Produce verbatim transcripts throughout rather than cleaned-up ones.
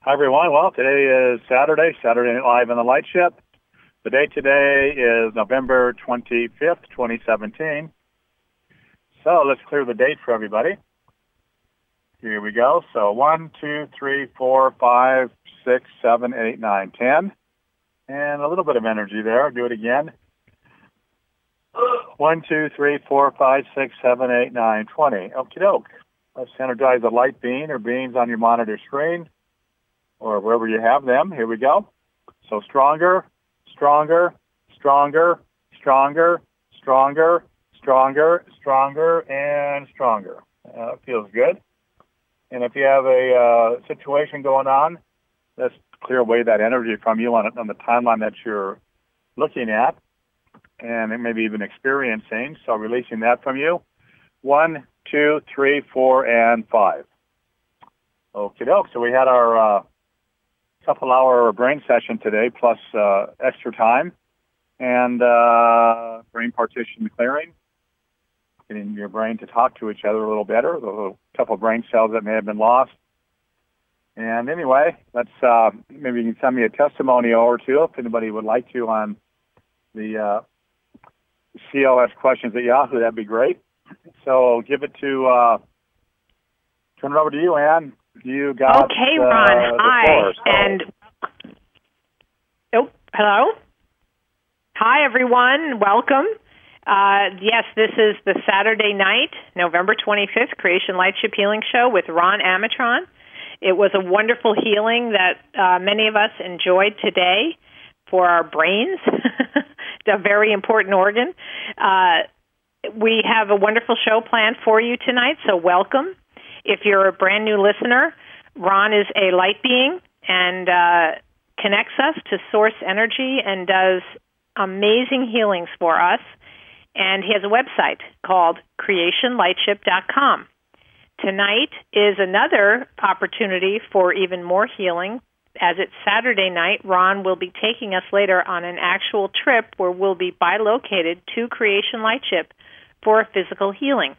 Hi, everyone. Well, today is Saturday, Saturday Night Live on the Light Ship. The date today is November twenty-fifth, twenty seventeen. So let's clear the date for everybody. Here we go. So one, two, three, four, five, six, seven, eight, nine, ten. And a little bit of energy there. Do it again. One, two, three, four, five, six, seven, eight, nine, twenty. Okie doke. Let's energize the light beam or beams on your monitor screen or wherever you have them. Here we go. So stronger, stronger, stronger, stronger, stronger, stronger, stronger, and stronger. Uh, it feels good. And if you have a uh, situation going on, let's clear away that energy from you on, on the timeline that you're looking at and maybe even experiencing. So releasing that from you. One, two, three, four, and five. Okie doke. So we had our uh, couple hour brain session today, plus uh, extra time and uh, brain partition clearing, getting your brain to talk to each other a little better, the couple brain cells that may have been lost. And anyway, let's uh, maybe you can send me a testimonial or two if anybody would like to on the uh, C L S questions at Yahoo. That'd be great. So give it to, uh, turn it over to you, Ann. You got Okay, uh, Ron. the Hi. floor, so. And oh, hello. Hi, everyone. Welcome. Uh, yes, this is the Saturday night, November twenty-fifth, Creation Lightship Healing Show with Ron Amatron. It was a wonderful healing that uh, many of us enjoyed today for our brains, a very important organ. Uh, we have a wonderful show planned for you tonight, so welcome. If you're a brand new listener, Ron is a light being and uh, connects us to source energy and does amazing healings for us. And he has a website called creation lightship dot com. Tonight is another opportunity for even more healing. As it's Saturday night, Ron will be taking us later on an actual trip where we'll be bilocated to Creation Lightship for physical healing.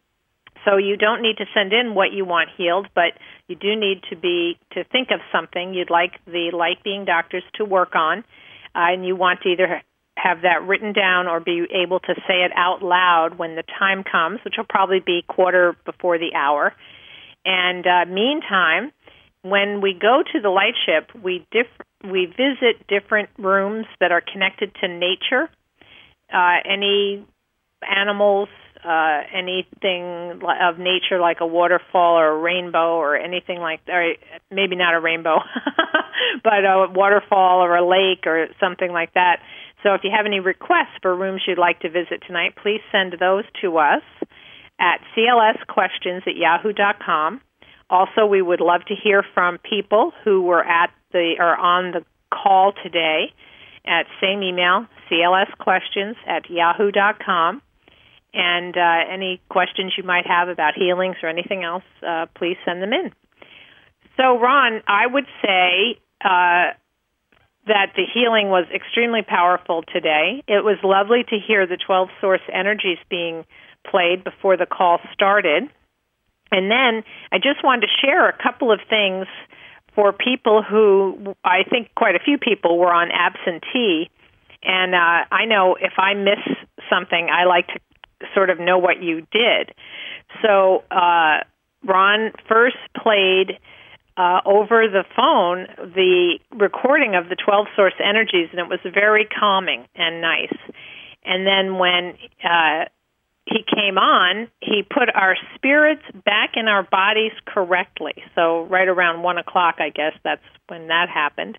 So you don't need to send in what you want healed, but you do need to be to think of something you'd like the light being doctors to work on, uh, and you want to either have that written down or be able to say it out loud when the time comes, which will probably be quarter before the hour. And uh, meantime, when we go to the light ship, we diff- we visit different rooms that are connected to nature, uh, any animals, uh, anything of nature like a waterfall or a rainbow or anything like that, or maybe not a rainbow, but a waterfall or a lake or something like that. So if you have any requests for rooms you'd like to visit tonight, please send those to us at c l s questions at yahoo dot com. Also, we would love to hear from people who were at the or on the call today at same email, c l s questions at yahoo dot com. And uh, any questions you might have about healings or anything else, uh, please send them in. So, Ron, I would say uh, that the healing was extremely powerful today. It was lovely to hear the twelve source energies being played before the call started. And then I just wanted to share a couple of things for people who, I think quite a few people were on absentee. And uh, I know if I miss something, I like to sort of know what you did. So uh, Ron first played uh, over the phone the recording of the twelve source energies, and it was very calming and nice. And then when uh, he came on, he put our spirits back in our bodies correctly. So right around one o'clock, I guess, that's when that happened,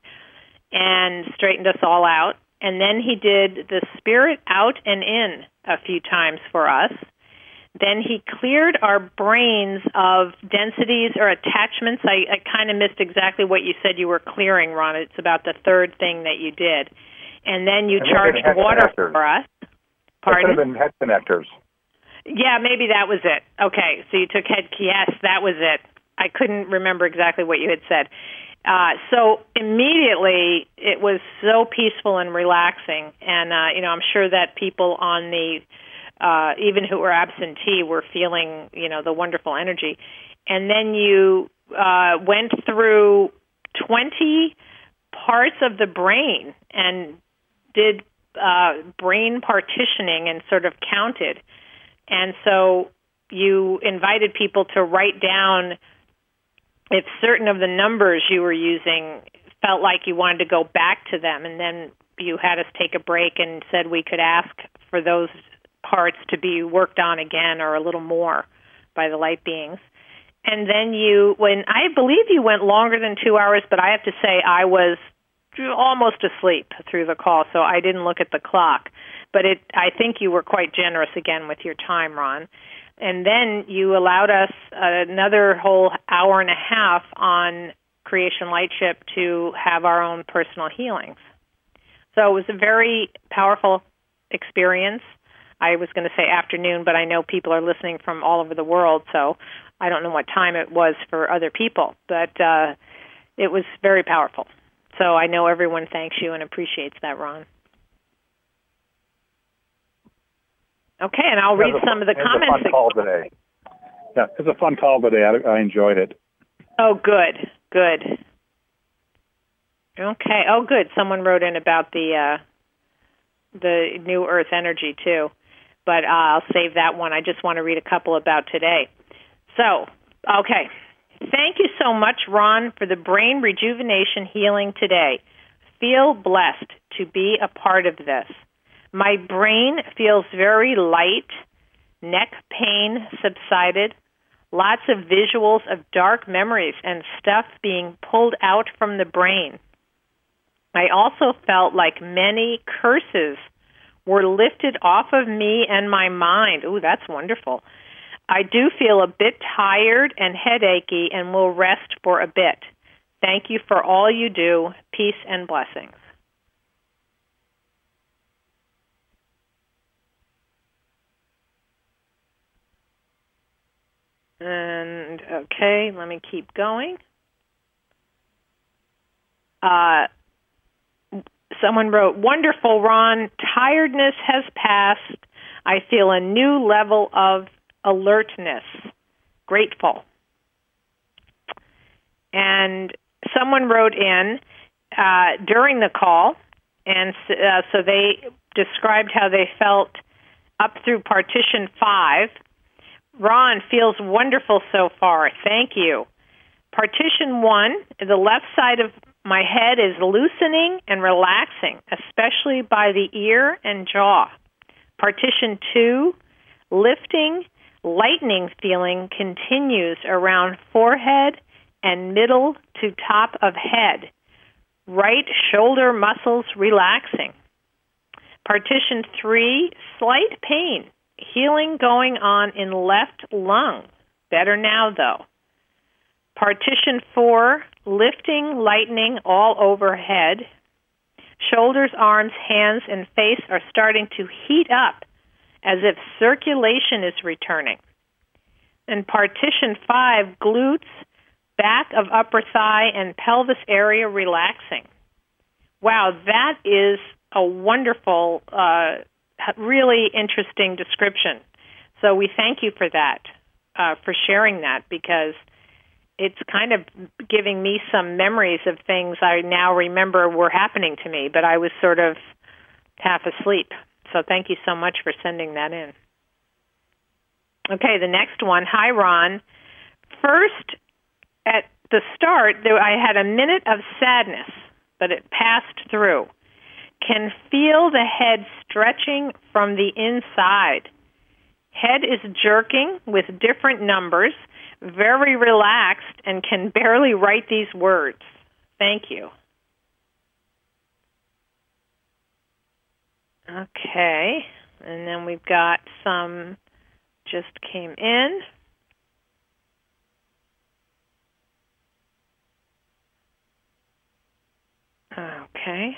and straightened us all out. And then he did the spirit out and in a few times for us. Then he cleared our brains of densities or attachments. I, I kind of missed exactly what you said you were clearing, Ron. It's about the third thing that you did. And then you charged water for us. Pardon? It could have been head connectors. Yeah, maybe that was it. Okay, so you took head, yes, that was it. I couldn't remember exactly what you had said. Uh, so immediately it was so peaceful and relaxing. And, uh, you know, I'm sure that people on the, uh, even who were absentee were feeling, you know, the wonderful energy. And then you uh, went through twenty parts of the brain and did uh, brain partitioning and sort of counted. And so you invited people to write down if certain of the numbers you were using felt like you wanted to go back to them, and then you had us take a break and said we could ask for those parts to be worked on again or a little more by the light beings. And then you, when I believe you went longer than two hours, but I have to say I was almost asleep through the call, so I didn't look at the clock. But it, I think you were quite generous again with your time, Ron. And then you allowed us another whole hour and a half on Creation Lightship to have our own personal healings. So it was a very powerful experience. I was going to say afternoon, but I know people are listening from all over the world, so I don't know what time it was for other people. But uh, it was very powerful. So I know everyone thanks you and appreciates that, Ron. Okay, and I'll read some of the comments. It was a fun call today. Yeah, it was a fun call today. I, I enjoyed it. Oh, good, good. Okay. Oh, good. Someone wrote in about the uh, the New Earth energy too, but uh, I'll save that one. I just want to read a couple about today. So, okay. Thank you so much, Ron, for the brain rejuvenation healing today. Feel blessed to be a part of this. My brain feels very light. Neck pain subsided. Lots of visuals of dark memories and stuff being pulled out from the brain. I also felt like many curses were lifted off of me and my mind. Ooh, that's wonderful. I do feel a bit tired and headachy and will rest for a bit. Thank you for all you do. Peace and blessings. And, okay, let me keep going. Uh, someone wrote, wonderful, Ron. Tiredness has passed. I feel a new level of alertness. Grateful. And someone wrote in uh, during the call, and uh, so they described how they felt up through partition five. Ron, feels wonderful so far. Thank you. Partition one, the left side of my head is loosening and relaxing, especially by the ear and jaw. Partition two, lifting, lightening feeling continues around forehead and middle to top of head. Right shoulder muscles relaxing. Partition three, slight pain. Healing going on in left lung. Better now, though. Partition four, lifting, lightening all overhead. Shoulders, arms, hands, and face are starting to heat up as if circulation is returning. And partition five, glutes, back of upper thigh, and pelvis area relaxing. Wow, that is a wonderful uh really interesting description. So we thank you for that, uh, for sharing that, because it's kind of giving me some memories of things I now remember were happening to me, but I was sort of half asleep. So thank you so much for sending that in. Okay, the next one. Hi, Ron. First, at the start, there, I had a minute of sadness, but it passed through. Can feel the head stretching from the inside. Head is jerking with different numbers, very relaxed, and can barely write these words. Thank you. Okay, and then we've got some just came in. Okay.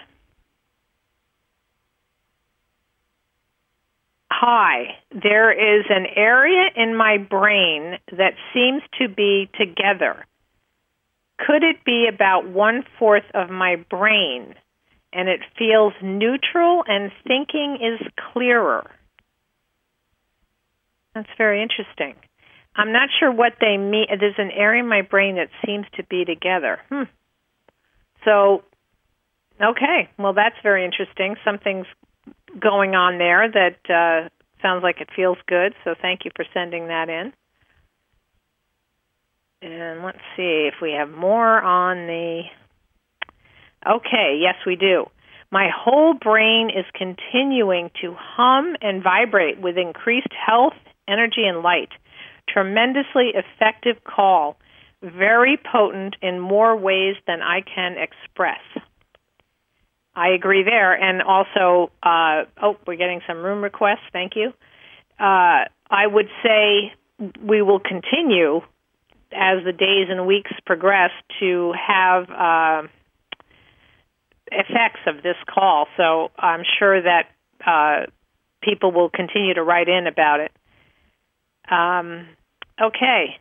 Hi, there is an area in my brain that seems to be together. Could it be about one-fourth of my brain, and it feels neutral and thinking is clearer? That's very interesting. I'm not sure what they mean. There's an area in my brain that seems to be together. Hmm. So, okay, well, that's very interesting. Something's going on there that uh, sounds like it feels good, so thank you for sending that in. And let's see if we have more on the... Okay, yes, we do. My whole brain is continuing to hum and vibrate with increased health, energy, and light. Tremendously effective call. Very potent in more ways than I can express. I agree there. And also, uh, oh, we're getting some room requests. Thank you. Uh, I would say we will continue as the days and weeks progress to have uh, effects of this call. So I'm sure that uh, people will continue to write in about it. Um, okay.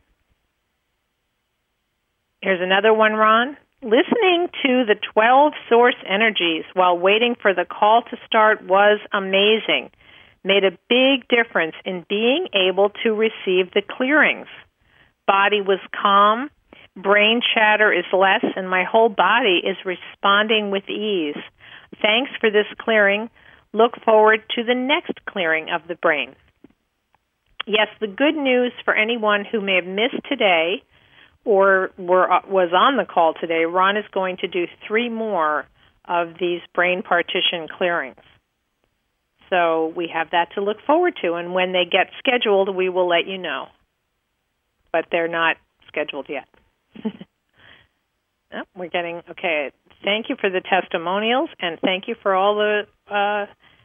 Here's another one, Ron. Listening to the twelve source energies while waiting for the call to start was amazing. Made a big difference in being able to receive the clearings. Body was calm, brain chatter is less, and my whole body is responding with ease. Thanks for this clearing. Look forward to the next clearing of the brain. Yes, the good news for anyone who may have missed today or were, uh, was on the call today, Ron is going to do three more of these brain partition clearings. So we have that to look forward to, and when they get scheduled, we will let you know. But they're not scheduled yet. Oh, we're getting, okay, thank you for the testimonials, and thank you for all the uh,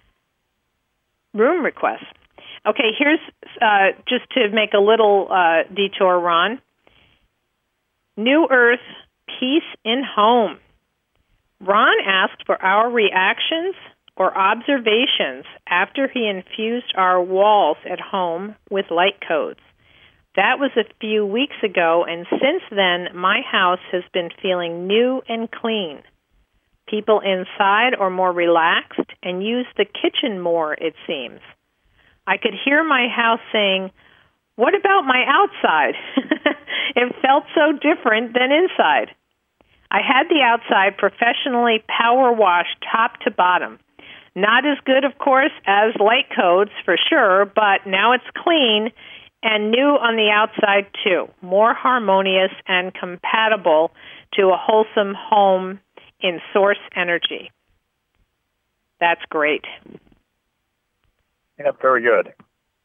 room requests. Okay, here's, uh, just to make a little uh, detour, Ron. New Earth, peace in home. Ron asked for our reactions or observations after he infused our walls at home with light codes. That was a few weeks ago, and since then, my house has been feeling new and clean. People inside are more relaxed and use the kitchen more, it seems. I could hear my house saying, "What about my outside?" It felt so different than inside. I had the outside professionally power washed top to bottom. Not as good, of course, as light codes, for sure, but now it's clean and new on the outside, too. More harmonious and compatible to a wholesome home in source energy. That's great. Yeah, very good.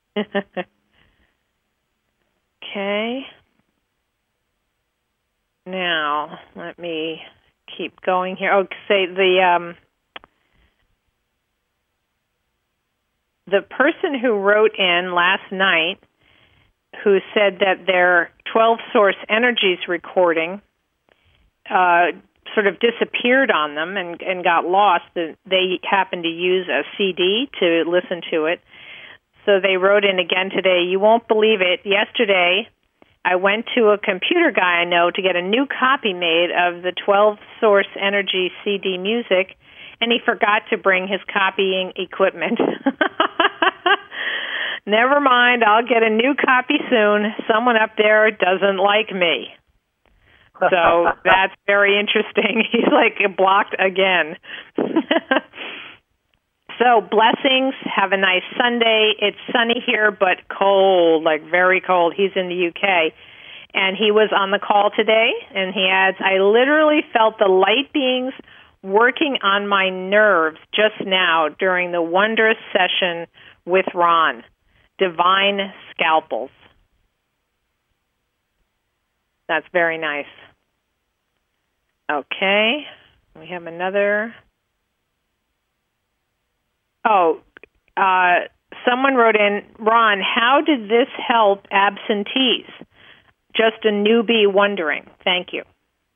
Okay. Now, let me keep going here. Oh, say the um, the person who wrote in last night who said that their twelve source energies recording uh, sort of disappeared on them and, and got lost. They happened to use a C D to listen to it. So they wrote in again today, "You won't believe it. Yesterday, I went to a computer guy I know to get a new copy made of the twelve source energy C D music, and he forgot to bring his copying equipment." Never mind, I'll get a new copy soon. Someone up there doesn't like me. So that's very interesting. He's like blocked again. So blessings. Have a nice Sunday. It's sunny here, but cold, like very cold. He's in the U K. And he was on the call today, and he adds, "I literally felt the light beings working on my nerves just now during the wondrous session with Ron. Divine scalpels." That's very nice. Okay. We have another. Oh, uh, someone wrote in, "Ron, how did this help absentees? Just a newbie wondering. Thank you."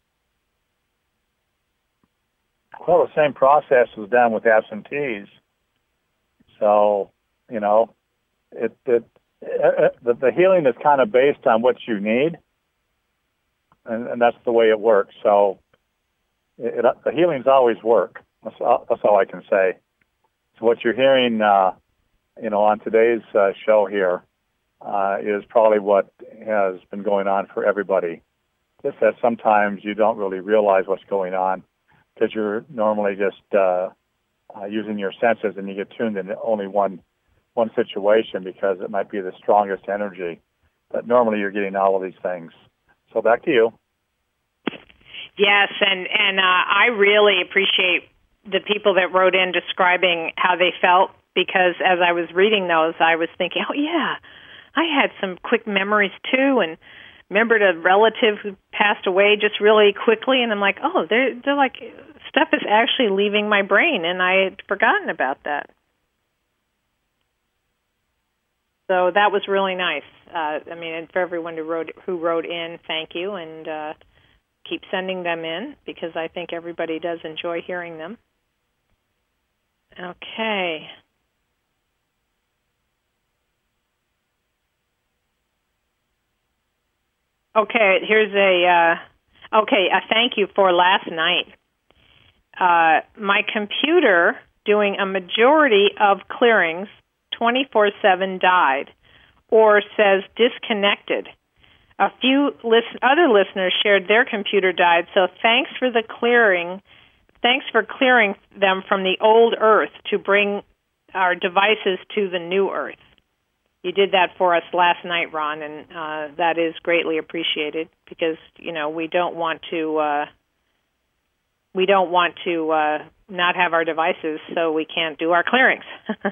Well, the same process was done with absentees. So, you know, it, it, it the, the healing is kind of based on what you need, and, and that's the way it works. So, it, it, the healings always work. That's all, that's all I can say. So, what you're hearing, uh, you know, on today's uh, show here uh, is probably what has been going on for everybody. Just that sometimes you don't really realize what's going on because you're normally just uh, uh, using your senses, and you get tuned into only one one situation because it might be the strongest energy. But normally you're getting all of these things. So back to you. Yes, and, and uh, I really appreciate the people that wrote in describing how they felt, because as I was reading those, I was thinking, oh, yeah, I had some quick memories, too, and remembered a relative who passed away just really quickly, and I'm like, oh, they're, they're like, stuff is actually leaving my brain, and I had forgotten about that. So that was really nice. Uh, I mean, and for everyone who wrote, who wrote in, thank you, and uh, keep sending them in, because I think everybody does enjoy hearing them. Okay. Okay, here's a, uh, okay, a thank you for last night. Uh, my computer, doing a majority of clearings, twenty-four seven died, or says disconnected. A few list- other listeners shared their computer died, so thanks for the clearing. Thanks for clearing them from the old Earth to bring our devices to the new Earth. You did that for us last night, Ron, and uh, that is greatly appreciated, because you know we don't want to uh, we don't want to uh, not have our devices, so we can't do our clearings.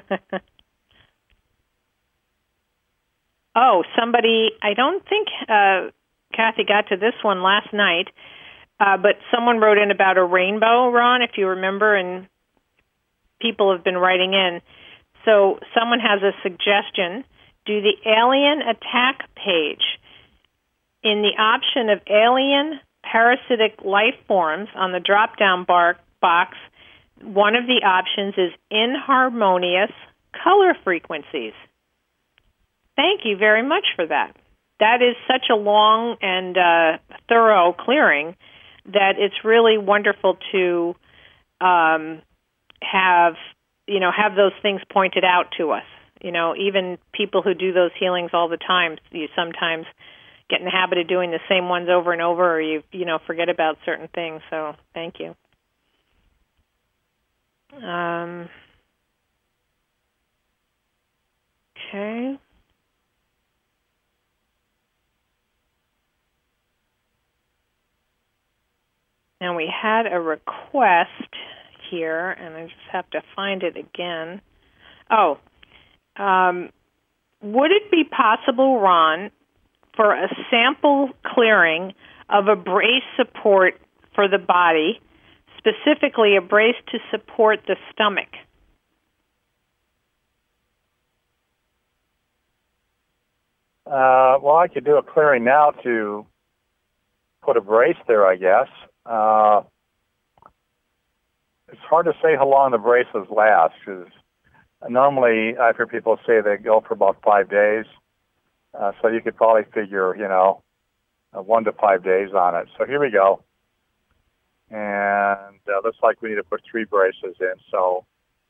Oh, somebody, I don't think uh, Kathy got to this one last night, uh, but someone wrote in about a rainbow, Ron, if you remember, and people have been writing in. So someone has a suggestion. Do the alien attack page. In the option of alien parasitic life forms on the drop-down bar- box, one of the options is inharmonious color frequencies. Thank you very much for that. That is such a long and uh, thorough clearing that it's really wonderful to um, have, you know, have those things pointed out to us. You know, even people who do those healings all the time, you sometimes get in the habit of doing the same ones over and over, or you, you know, forget about certain things. So thank you. Um, okay. Now we had a request here, and I just have to find it again. Oh, um, would it be possible, Ron, for a sample clearing of a brace support for the body, specifically a brace to support the stomach? Uh, well, I could do a clearing now to put a brace there, I guess. Uh, it's hard to say how long the braces last, because normally I've heard people say they go for about five days. Uh, so you could probably figure, you know, uh, one to five days on it. So here we go. And uh, looks like we need to put three braces in. So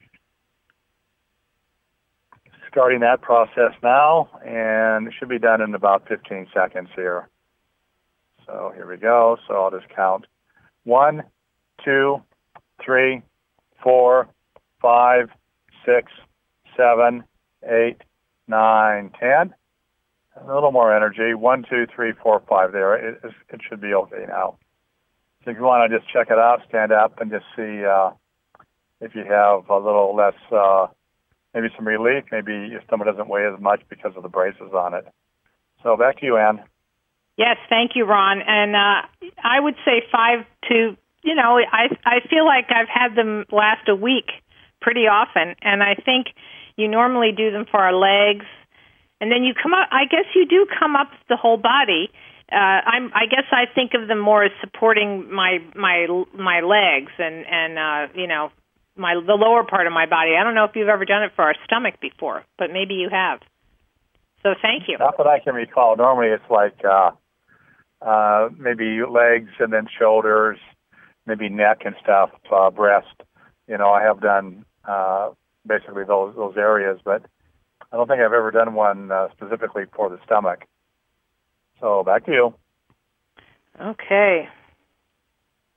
starting that process now, and it should be done in about fifteen seconds here. So here we go. So I'll just count. One, two, three, four, five, six, seven, eight, nine, ten. A little more energy. One, two, three, four, five there. It, it should be okay now. So if you want to just check it out, stand up and just see uh, if you have a little less, uh, maybe some relief. Maybe your stomach doesn't weigh as much because of the braces on it. So back to you, Ann. Yes, thank you, Ron. And uh, I would say five to, you know, I I feel like I've had them last a week pretty often, and I think you normally do them for our legs, and then you come up, I guess you do come up the whole body. Uh, I'm, I guess I think of them more as supporting my my my legs and, and uh, you know, my the lower part of my body. I don't know if you've ever done it for our stomach before, but maybe you have. So thank you. Not that I can recall. Normally it's like uh, uh, maybe legs and then shoulders, maybe neck and stuff, uh, breast. You know, I have done uh, basically those those areas, but I don't think I've ever done one uh, specifically for the stomach. So back to you. Okay.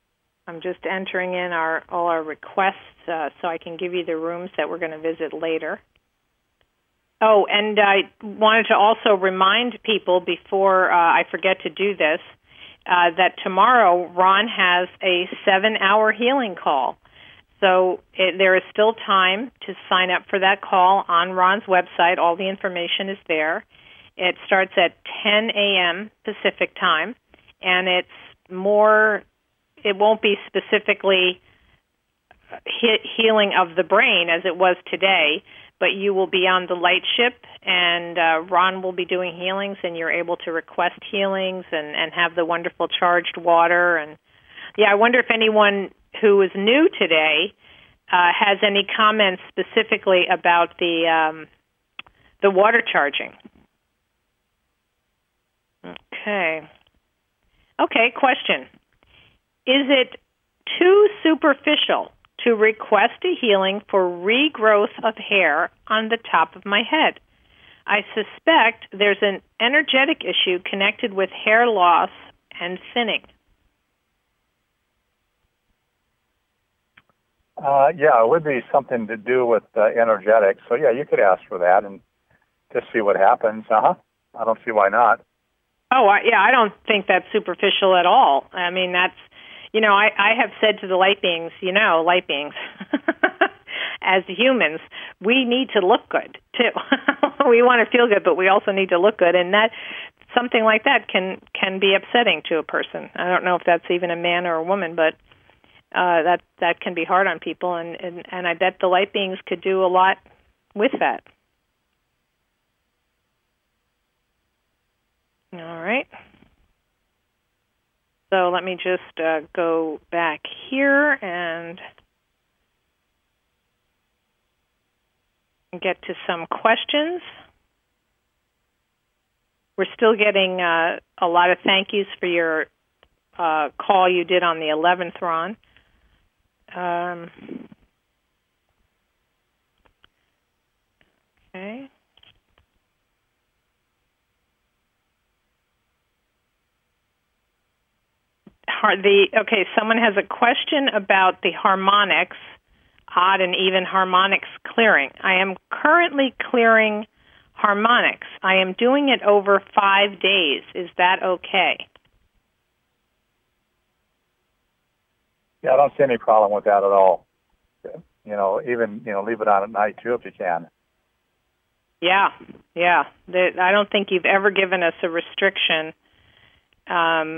I'm just entering in our all our requests uh, so I can give you the rooms that we're going to visit later. Oh, and I wanted to also remind people before uh, I forget to do this uh, that tomorrow Ron has a seven-hour healing call. So it, there is still time to sign up for that call on Ron's website. All the information is there. It starts at ten a.m. Pacific time, and it's more, it won't be specifically he- healing of the brain as it was today, but you will be on the light ship, and uh, Ron will be doing healings, and you're able to request healings and, and have the wonderful charged water. And yeah, I wonder if anyone who is new today uh, has any comments specifically about the um, the water charging. Okay. Okay, question. Is it too superficial to request a healing for regrowth of hair on the top of my head? I suspect there's an energetic issue connected with hair loss and thinning. Uh, yeah, it would be something to do with uh, energetics. So, yeah, you could ask for that and just see what happens. Uh-huh. I don't see why not. Oh, I, yeah, I don't think that's superficial at all. I mean, that's, you know, I, I have said to the light beings, you know, light beings, as humans, we need to look good, too. We want to feel good, but we also need to look good. And that something like that can, can be upsetting to a person. I don't know if that's even a man or a woman, but uh, that that can be hard on people. And, and, and I bet the light beings could do a lot with that. All right. So let me just uh, go back here and get to some questions. We're still getting uh, a lot of thank yous for your uh, call you did on the eleventh, Ron. Um, okay. The okay, someone has a question about the harmonics, odd and even harmonics clearing. I am currently clearing harmonics. I am doing it over five days. Is that okay? Yeah, I don't see any problem with that at all. You know, even, you know, leave it on at night, too, if you can. Yeah, yeah. The, I don't think you've ever given us a restriction um,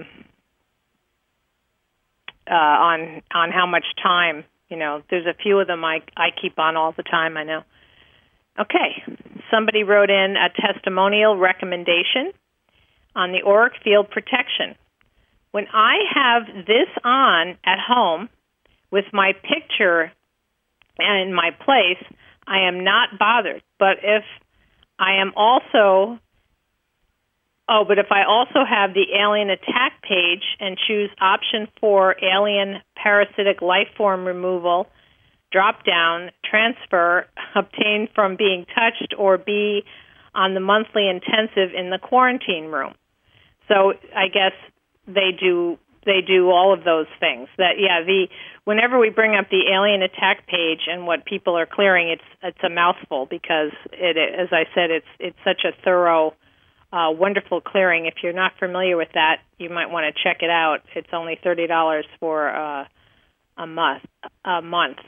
uh, on on how much time. You know, there's a few of them I, I keep on all the time, I know. Okay, somebody wrote in a testimonial recommendation on the auric field protection. When I have this on at home with my picture in my place, I am not bothered. But if I am also, oh, but if I also have the alien attack page and choose option four, alien parasitic life form removal, drop down, transfer, obtained from being touched, or be on the monthly intensive in the quarantine room. So I guess they do they do all of those things. That yeah, the whenever we bring up the alien attack page and what people are clearing, it's it's a mouthful because it, as I said, it's it's such a thorough, uh, wonderful clearing. If you're not familiar with that, you might want to check it out. It's only thirty dollars for uh, a month. A month.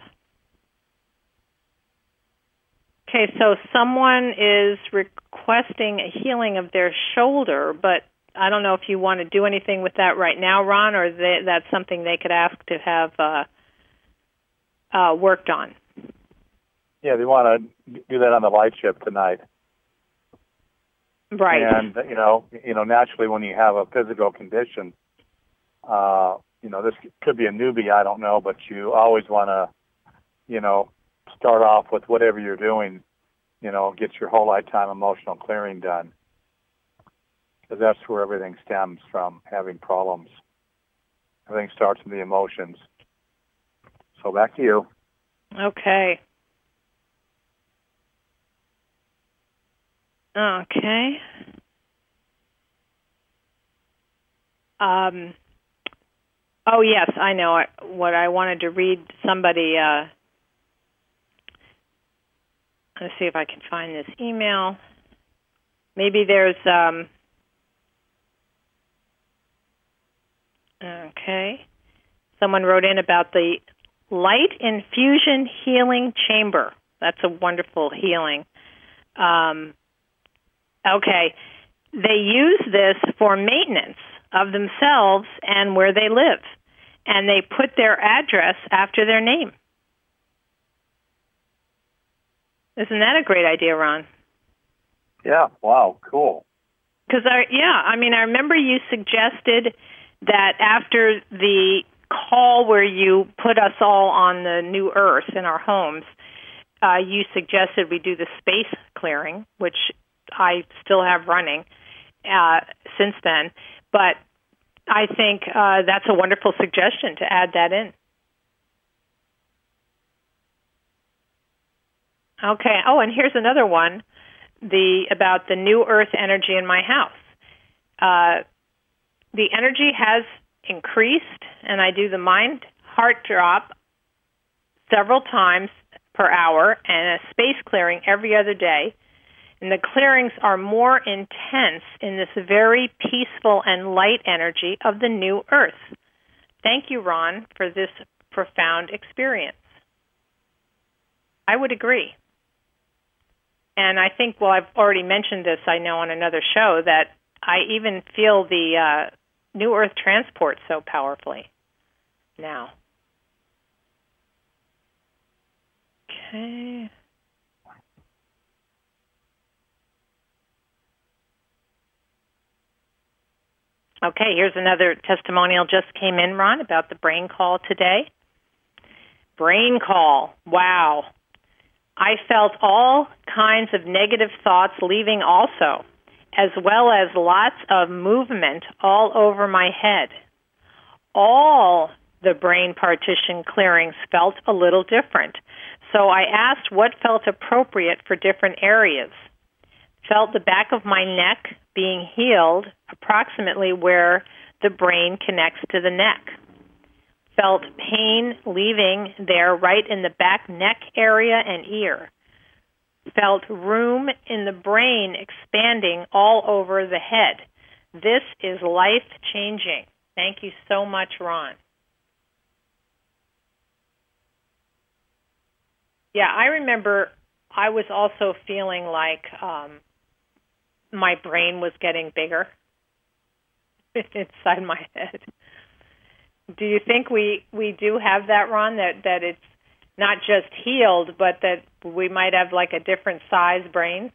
Okay, so someone is requesting a healing of their shoulder, but I don't know if you want to do anything with that right now, Ron, or they, that's something they could ask to have uh, uh, worked on. Yeah, they want to do that on the light ship tonight. Right. And, you know, you know, naturally when you have a physical condition, uh, you know, this could be a newbie, I don't know, but you always want to, you know, start off with whatever you're doing, you know, get your whole lifetime emotional clearing done. Because that's where everything stems from, having problems. Everything starts with the emotions. So back to you. Okay. Okay. Um, Oh, yes, I know. I, what I wanted to read, somebody, uh, let's see if I can find this email. Maybe there's, um, okay. Someone wrote in about the light infusion healing chamber. That's a wonderful healing. Um, okay. They use this for maintenance of themselves and where they live. And they put their address after their name. Isn't that a great idea, Ron? Yeah, wow, cool. Because, I, yeah, I mean, I remember you suggested that after the call where you put us all on the new Earth in our homes, uh, you suggested we do the space clearing, which I still have running uh, since then. But I think uh, that's a wonderful suggestion to add that in. Okay. Oh, and here's another one, the about the new Earth energy in my house. Uh, the energy has increased, and I do the mind heart drop several times per hour and a space clearing every other day. And the clearings are more intense in this very peaceful and light energy of the new Earth. Thank you, Ron, for this profound experience. I would agree. And I think, well, I've already mentioned this, I know, on another show, that I even feel the uh, new Earth transport so powerfully now. Okay. Okay, here's another testimonial just came in, Ron, about the brain call today. Brain call. Wow. I felt all kinds of negative thoughts leaving also, as well as lots of movement all over my head. All the brain partition clearings felt a little different, so I asked what felt appropriate for different areas. Felt the back of my neck being healed approximately where the brain connects to the neck. Felt pain leaving there right in the back neck area and ear. Felt room in the brain expanding all over the head. This is life-changing. Thank you so much, Ron. Yeah, I remember I was also feeling like um, my brain was getting bigger inside my head. Do you think we, we do have that, Ron, that, that it's not just healed, but that we might have like a different size brain?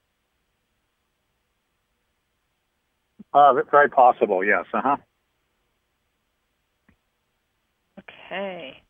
Uh, very possible, yes. Uh-huh. Okay.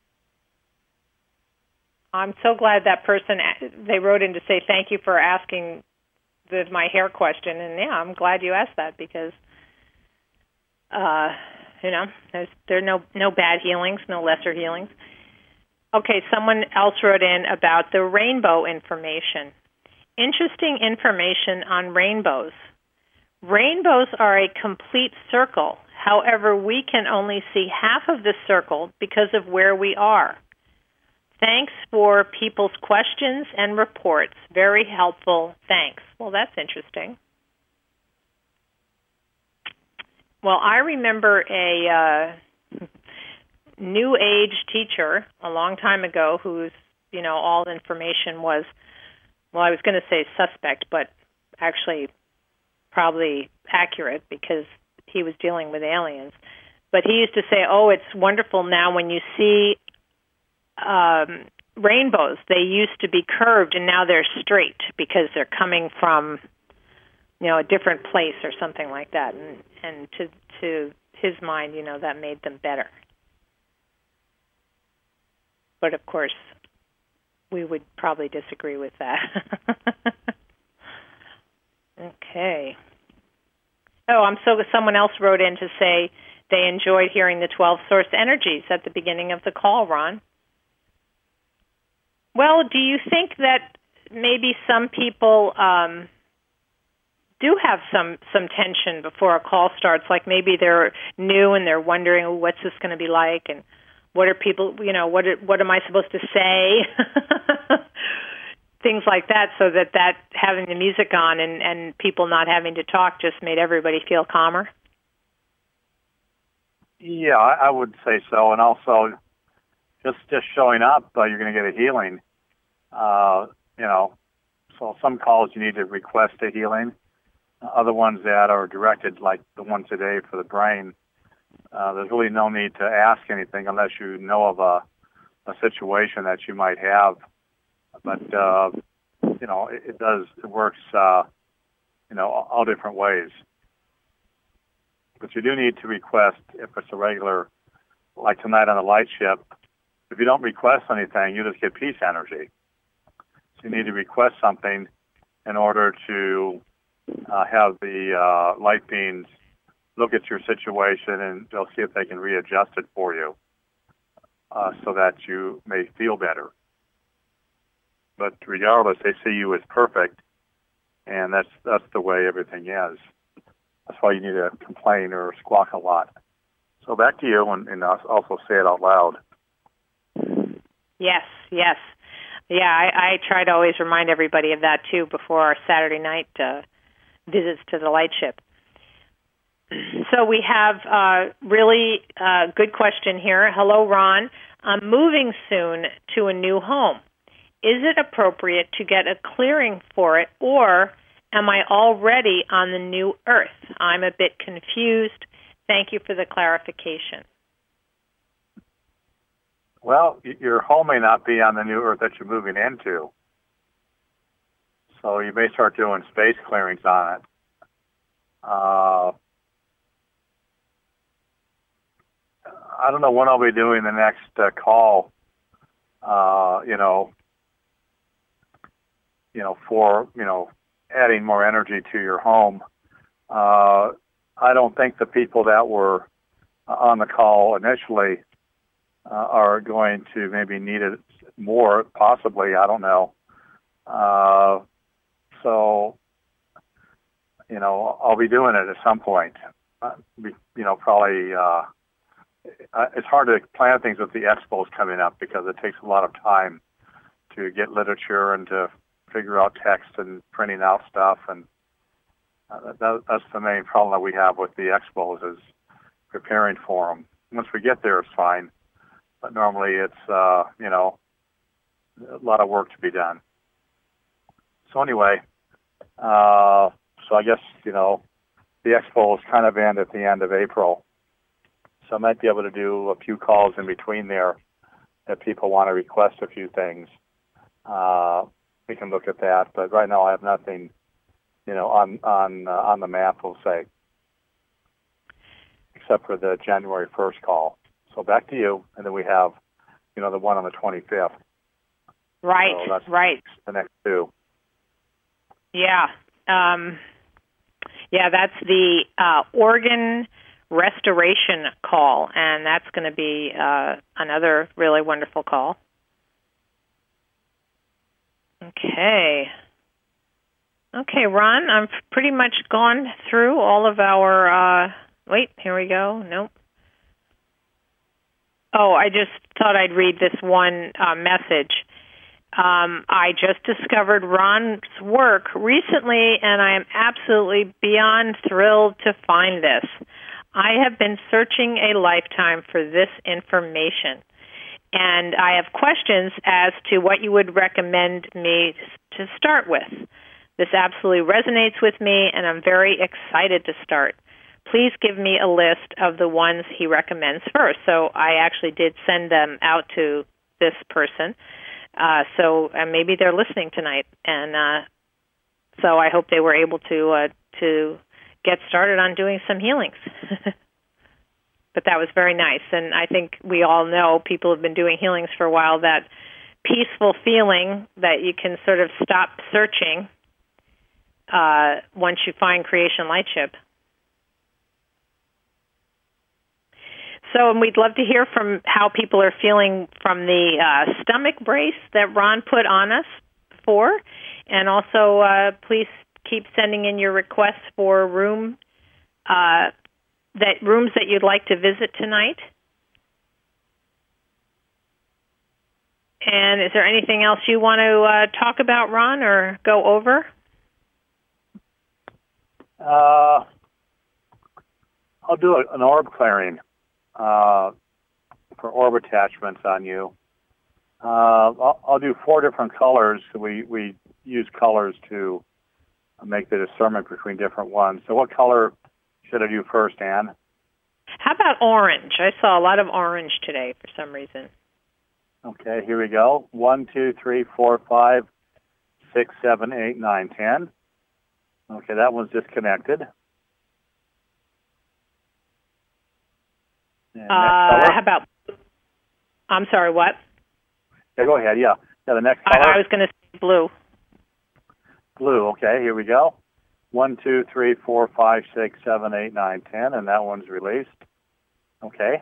I'm so glad that person, they wrote in to say thank you for asking the, my hair question. And, yeah, I'm glad you asked that because, uh, you know, there's there are no, no bad healings, no lesser healings. Okay, someone else wrote in about the rainbow information. Interesting information on rainbows. Rainbows are a complete circle. However, we can only see half of the circle because of where we are. Thanks for people's questions and reports. Very helpful. Thanks. Well, that's interesting. Well, I remember a uh, New Age teacher a long time ago whose, you know, all the information was, well, I was going to say suspect, but actually probably accurate because he was dealing with aliens. But he used to say, oh, it's wonderful now when you see um, rainbows. They used to be curved and now they're straight because they're coming from, you know, a different place or something like that. And, and to, to his mind, you know, that made them better. But, of course, we would probably disagree with that. Okay. Oh, I'm so someone else wrote in to say they enjoyed hearing the twelve source energies at the beginning of the call, Ron. Well, do you think that maybe some people um, do have some some tension before a call starts, like maybe they're new and they're wondering, oh, what's this going to be like, and what are people, you know, what are, what am I supposed to say? Things like that, so that, that having the music on and, and people not having to talk just made everybody feel calmer. Yeah, I, I would say so. And also, just just showing up, uh, you're going to get a healing. Uh, you know, so some calls you need to request a healing. Other ones that are directed, like the one today for the brain, uh, there's really no need to ask anything unless you know of a, a situation that you might have. But, uh, you know, it, it does, it works, uh, you know, all different ways. But you do need to request, if it's a regular, like tonight on the light ship, if you don't request anything, you just get peace energy. So you need to request something in order to uh, have the uh, light beings look at your situation, and they'll see if they can readjust it for you uh, so that you may feel better. But regardless, they see you as perfect, and that's that's the way everything is. That's why you need to complain or squawk a lot. So back to you, and, and also say it out loud. Yes, yes. Yeah, I, I try to always remind everybody of that, too, before our Saturday night uh, visits to the light ship. So we have a really uh, good question here. Hello, Ron. I'm moving soon to a new home. Is it appropriate to get a clearing for it, or am I already on the new earth? I'm a bit confused. Thank you for the clarification. Well, your home may not be on the new earth that you're moving into. So you may start doing space clearings on it. Uh, I don't know when I'll be doing the next uh, call, uh, you know, you know, for, you know, adding more energy to your home. Uh, I don't think the people that were on the call initially uh, are going to maybe need it more, possibly, I don't know. Uh, so, you know, I'll be doing it at some point. Uh, you know, probably, uh, it's hard to plan things with the expos coming up because it takes a lot of time to get literature and to figure out text and printing out stuff, and uh, that, that's the main problem that we have with the expos is preparing for them. Once we get there, it's fine, but normally it's, uh, you know, a lot of work to be done. So anyway, uh, so I guess, you know, the expos kind of end at the end of April, so I might be able to do a few calls in between there if people want to request a few things. Uh, we can look at that, but right now I have nothing, you know, on on uh, on the map, we'll say, except for the January first call. So back to you, and then we have, you know, the one on the twenty-fifth. Right, so that's right. The next two. Yeah, um, yeah, that's the uh, organ restoration call, and that's going to be uh, another really wonderful call. Okay. Okay, Ron, I've pretty much gone through all of our, uh, wait, here we go. Nope. Oh, I just thought I'd read this one uh, message. Um, I just discovered Ron's work recently, and I am absolutely beyond thrilled to find this. I have been searching a lifetime for this information, and I have questions as to what you would recommend me to start with. This absolutely resonates with me, and I'm very excited to start. Please give me a list of the ones he recommends first. So I actually did send them out to this person. Uh, so uh, maybe they're listening tonight, and uh, so I hope they were able to uh, to get started on doing some healings. But that was very nice, and I think we all know, people have been doing healings for a while, that peaceful feeling that you can sort of stop searching uh, once you find Creation Lightship. So and we'd love to hear from how people are feeling from the uh, stomach brace that Ron put on us before. And also, uh, please keep sending in your requests for room uh, that rooms that you'd like to visit tonight. And is there anything else you want to uh, talk about, Ron, or go over? Uh, I'll do a, an orb clearing uh, for orb attachments on you. Uh, I'll, I'll do four different colors. We we use colors to make the discernment between different ones. So what color should I do first, Ann? How about orange? I saw a lot of orange today for some reason. Okay, here we go. One, two, three, four, five, six, seven, eight, nine, ten. Okay, that one's disconnected. Uh, how about, I'm sorry, what? Yeah, go ahead, yeah. Yeah, the next color? I, I was going to say blue. Blue, okay, here we go. One, two, three, four, five, six, seven, eight, nine, ten, and that one's released. Okay.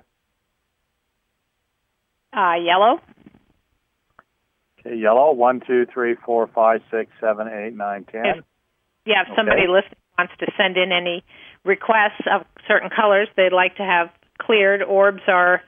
Uh, yellow. Okay, yellow. One, two, three, four, five, six, seven, eight, nine, ten. If, yeah, if somebody okay. listening wants to send in any requests of certain colors they'd like to have cleared, orbs are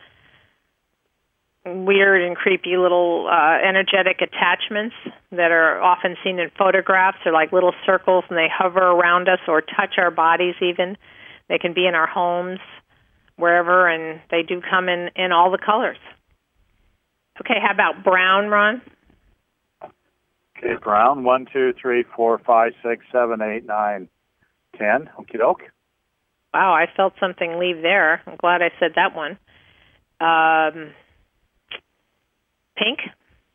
weird and creepy little uh, energetic attachments that are often seen in photographs. They're like little circles, and they hover around us or touch our bodies even. They can be in our homes, wherever, and they do come in, in all the colors. Okay, how about brown, Ron? Okay, brown. One, two, three, four, five, six, seven, eight, nine, ten. Okie doke. Wow, I felt something leave there. I'm glad I said that one. Um, pink.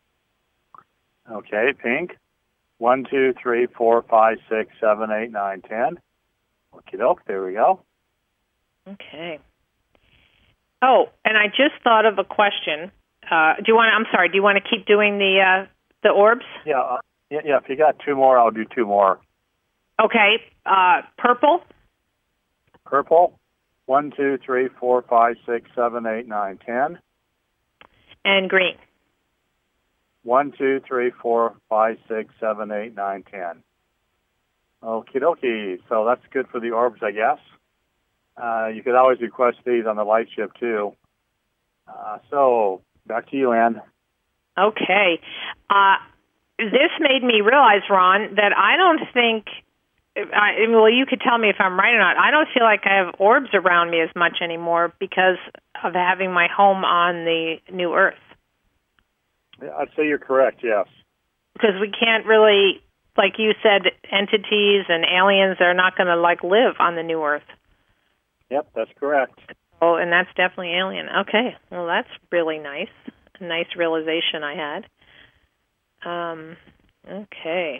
Okay, pink. One, two, three, four, five, six, seven, eight, nine, ten. Okie doke. There we go. Okay. Oh, and I just thought of a question. Uh, do you want? I'm sorry. Do you want to keep doing the uh, the orbs? Yeah, uh, yeah, yeah. If you got two more, I'll do two more. Okay. Uh, purple. Purple. One, two, three, four, five, six, seven, eight, nine, ten. And green. One, two, three, four, five, six, seven, eight, nine, ten. Okie dokie. So that's good for the orbs, I guess. Uh, you could always request these on the light ship too. Uh, so. Back to you, Ann. Okay. Uh, this made me realize, Ron, that I don't think, I, well, you could tell me if I'm right or not, I don't feel like I have orbs around me as much anymore because of having my home on the new Earth. I'd say you're correct, yes. Because we can't really, like you said, entities and aliens are not going to, like, live on the new Earth. Yep, that's correct. Oh, and that's definitely alien. Okay, well, that's really nice. A nice realization I had. Um, okay.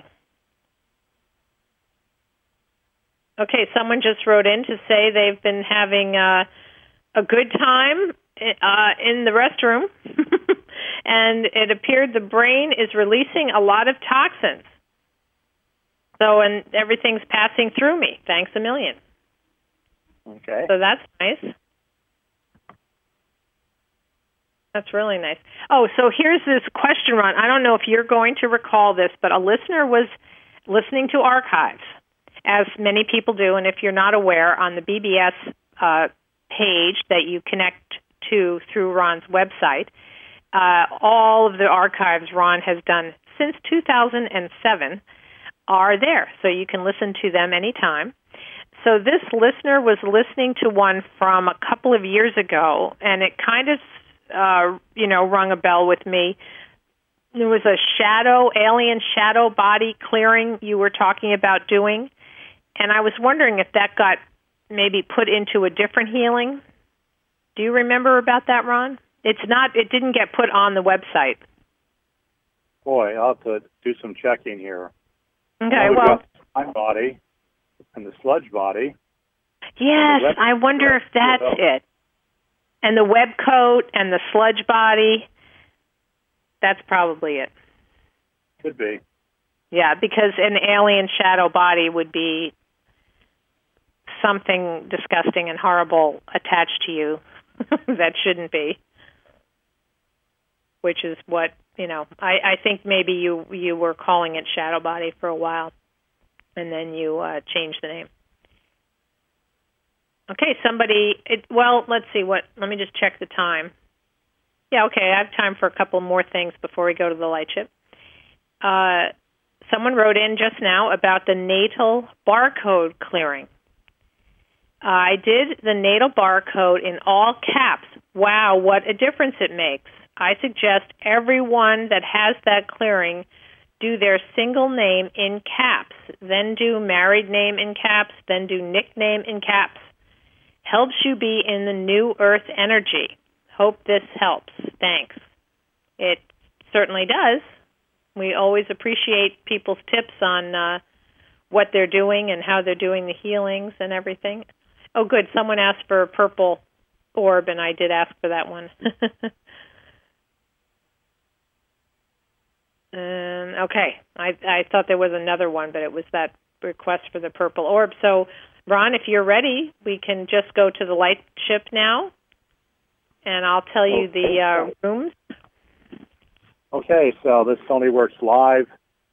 Okay, someone just wrote in to say they've been having uh, a good time uh, in the restroom, and it appeared the brain is releasing a lot of toxins. So, and everything's passing through me. Thanks a million. Okay. So that's nice. That's really nice. Oh, so here's this question, Ron. I don't know if you're going to recall this, but a listener was listening to archives, as many people do, and if you're not aware, on the B B S uh, page that you connect to through Ron's website, uh, all of the archives Ron has done since two thousand seven are there, so you can listen to them anytime. So this listener was listening to one from a couple of years ago, and it kind of Uh, you know, rung a bell with me. There was a shadow, alien shadow body clearing you were talking about doing, and I was wondering if that got maybe put into a different healing. Do you remember about that, Ron? It's not. It didn't get put on the website. Boy, I'll have to do some checking here. Okay, well, my body and the sludge body. Yes, I wonder if that's it. And the web coat and the sludge body, that's probably it. Could be. Yeah, because an alien shadow body would be something disgusting and horrible attached to you that shouldn't be, which is what, you know, I, I think maybe you, you were calling it shadow body for a while. and then you uh, change the name. Okay, somebody, it, well, let's see, what. let me just check the time. Yeah, okay, I have time for a couple more things before we go to the light ship. Uh, someone wrote in just now about the natal barcode clearing. Uh, I did the natal barcode in all caps. Wow, what a difference it makes. I suggest everyone that has that clearing do their single name in caps, then do married name in caps, then do nickname in caps. Helps you be in the new earth energy. Hope this helps. Thanks. It certainly does. We always appreciate people's tips on uh, what they're doing and how they're doing the healings and everything. Oh, good. Someone asked for a purple orb, and I did ask for that one. um, okay. I, I thought there was another one, but it was that request for the purple orb. So, Ron, if you're ready, we can just go to the light ship now, and I'll tell you okay. the uh, rooms. Okay, so this only works live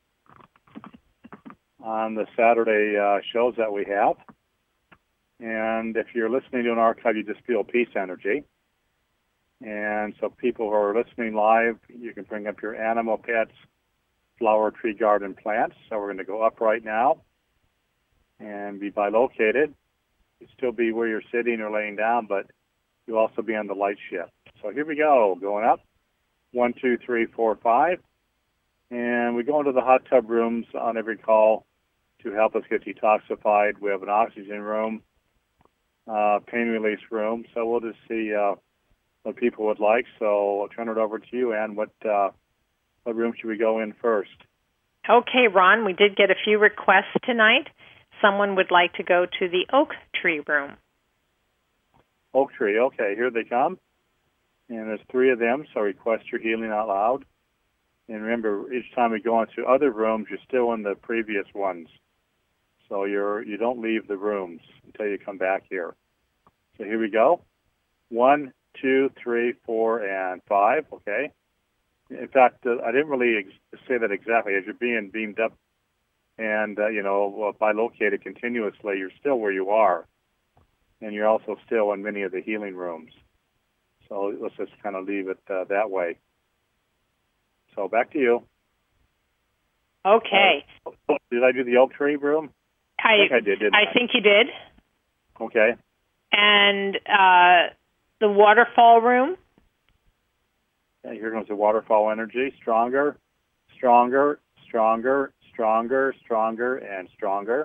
on the Saturday uh, shows that we have. And if you're listening to an archive, you just feel peace energy. And so people who are listening live, you can bring up your animal, pets, flower, tree, garden, plants. So we're going to go up right now and be bilocated. You'll still be where you're sitting or laying down, but you'll also be on the light shift. So here we go, going up. One, two, three, four, five. And we go into the hot tub rooms on every call to help us get detoxified. We have an oxygen room, uh, pain release room. So we'll just see uh, what people would like. So I'll turn it over to you, Ann. What, uh, what room should we go in first? Okay, Ron, we did get a few requests tonight. Someone would like to go to the oak tree room. Oak tree, okay, here they come. And there's three of them, so request your healing out loud. And remember, each time we go into other rooms, you're still in the previous ones. So you're, you don't leave the rooms until you come back here. So here we go. One, two, three, four, and five, okay? In fact, uh, I didn't really ex- say that exactly. As you're being beamed up and, uh, you know, bilocated continuously, you're still where you are. And you're also still in many of the healing rooms. So let's just kind of leave it uh, that way. So back to you. Okay. Uh, did I do the oak tree room? I, I think I did, didn't I? I think you did. Okay. And uh, the waterfall room? Okay, here comes the waterfall energy. Stronger, stronger, stronger, stronger, stronger, and stronger.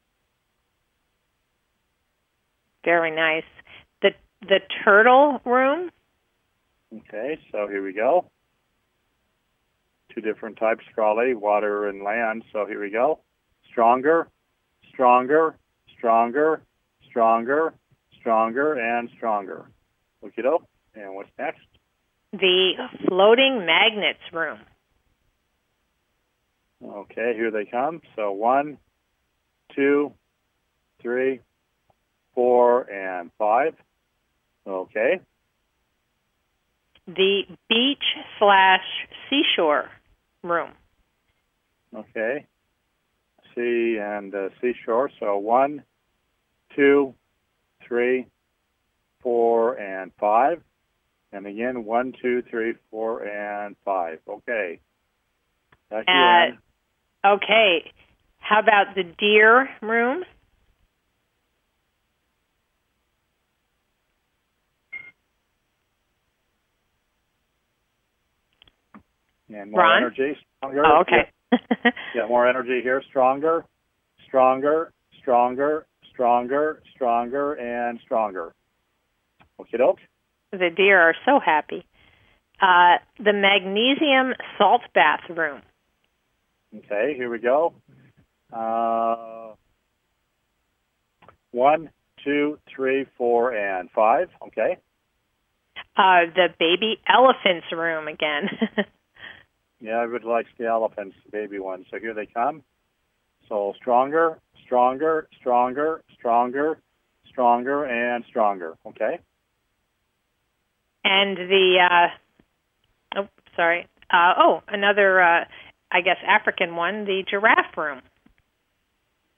Very nice. The the turtle room? Okay, so here we go. Two different types, Crawley, water and land. So here we go. Stronger, stronger, stronger, stronger, stronger, and stronger. Look it up. And what's next? The floating magnets room. Okay, here they come. So one, two, three, four, and five. Okay. The beach slash seashore room. Okay. Sea and uh, seashore. So one, two, three, four, and five. And again, one, two, three, four, and five. Okay. Back to you, Ann. Okay. How about the deer room? And more Ron? energy, stronger. Oh, okay. Yeah. Yeah, more energy here. Stronger, stronger, stronger, stronger, stronger, and stronger. Okie doke. The deer are so happy. Uh, the magnesium salt bath room. Okay, here we go. Uh, one, two, three, four, and five. Okay. Uh, the baby elephants room again. Yeah, I would like the elephants, the baby ones. So here they come. So stronger, stronger, stronger, stronger, stronger, and stronger. Okay. And the, uh, oh, sorry. Uh, oh, another, uh, I guess, African one, the giraffe room.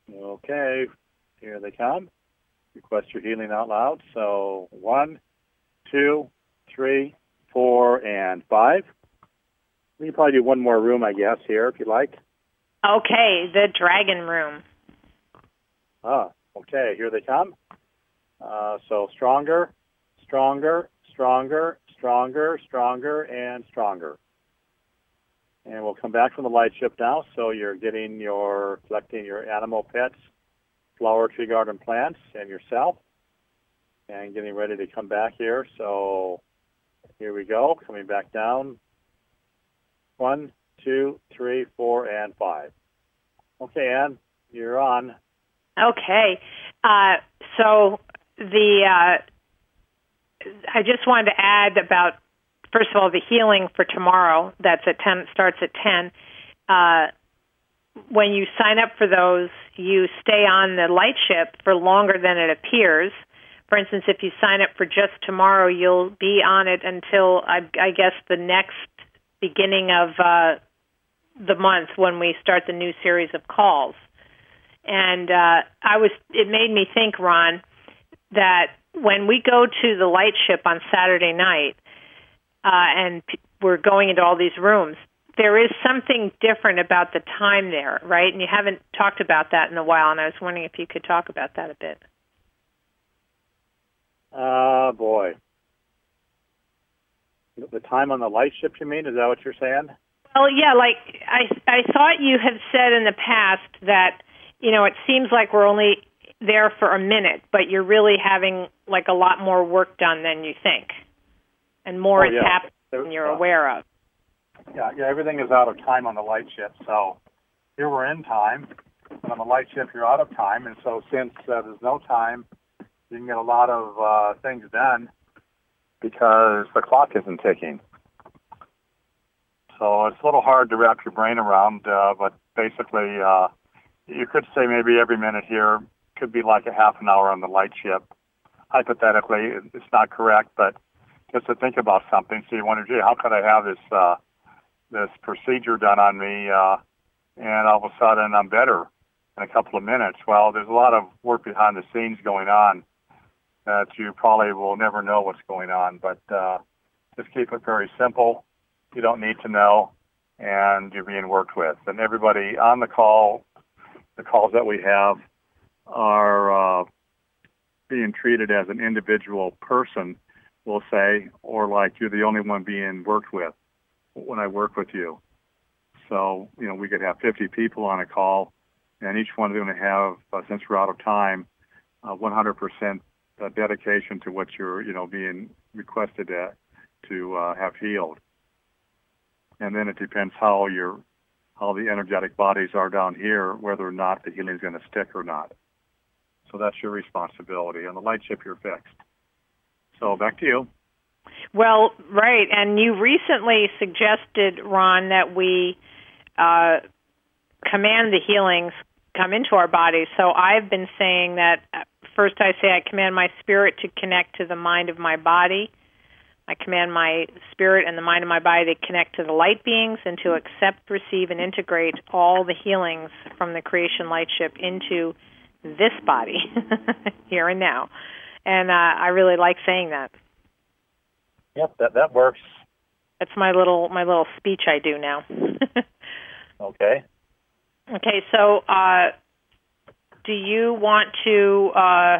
Okay, here they come. Request your healing out loud. So one, two, three, four, and five. We can probably do one more room, I guess, here, if you like. Okay, the dragon room. Ah, okay, here they come. Uh, so stronger, stronger, stronger, stronger, stronger, and stronger. And we'll come back from the light ship now. So you're getting your, collecting your animal pets, flower, tree, garden, plants, and yourself. And getting ready to come back here. So here we go, coming back down. One, two, three, four, and five. Okay, Ann, you're on. Okay. Uh, so the uh, I just wanted to add about, first of all, the healing for tomorrow. That's at ten. It starts at ten. Uh, when you sign up for those, you stay on the light ship for longer than it appears. For instance, if you sign up for just tomorrow, you'll be on it until, I, I guess, the next beginning of uh, the month when we start the new series of calls. And uh, I was, it made me think, Ron, that when we go to the light ship on Saturday night uh, and p- we're going into all these rooms, there is something different about the time there, right? And you haven't talked about that in a while, and I was wondering if you could talk about that a bit. Ah, uh, boy. The time on the light ship, you mean? Is that what you're saying? Well, yeah, like I, I thought you had said in the past that, you know, it seems like we're only there for a minute, but you're really having like a lot more work done than you think, and more oh, is yeah. happening than you're uh, aware of. Yeah, yeah, everything is out of time on the light ship. So here we're in time, and on the light ship you're out of time. And so since uh, there's no time, you can get a lot of uh, things done because the clock isn't ticking. So it's a little hard to wrap your brain around, uh, but basically uh, you could say maybe every minute here could be like a half an hour on the light ship. Hypothetically, it's not correct, but just to think about something. So you wonder, gee, how could I have this uh, this procedure done on me, uh, and all of a sudden I'm better in a couple of minutes? Well, there's a lot of work behind the scenes going on that you probably will never know what's going on, but uh, just keep it very simple. You don't need to know, and you're being worked with. And everybody on the call, the calls that we have, are uh, being treated as an individual person, we'll say, or like you're the only one being worked with when I work with you. So, you know, we could have fifty people on a call, and each one is going to have, uh, since we're out of time, uh, one hundred percent dedication to what you're, you know, being requested to, to uh, have healed. And then it depends how your, how the energetic bodies are down here, whether or not the healing is going to stick or not. So that's your responsibility. On the light ship, you're fixed. So back to you. Well, right, and you recently suggested, Ron, that we uh, command the healings come into our bodies. So I've been saying that first I say I command my spirit to connect to the mind of my body. I command my spirit and the mind of my body to connect to the light beings and to accept, receive, and integrate all the healings from the creation light ship into this body, here and now. And uh, I really like saying that. Yep, that that works. That's my little my little speech I do now. Okay. Okay, so uh, do you want to uh,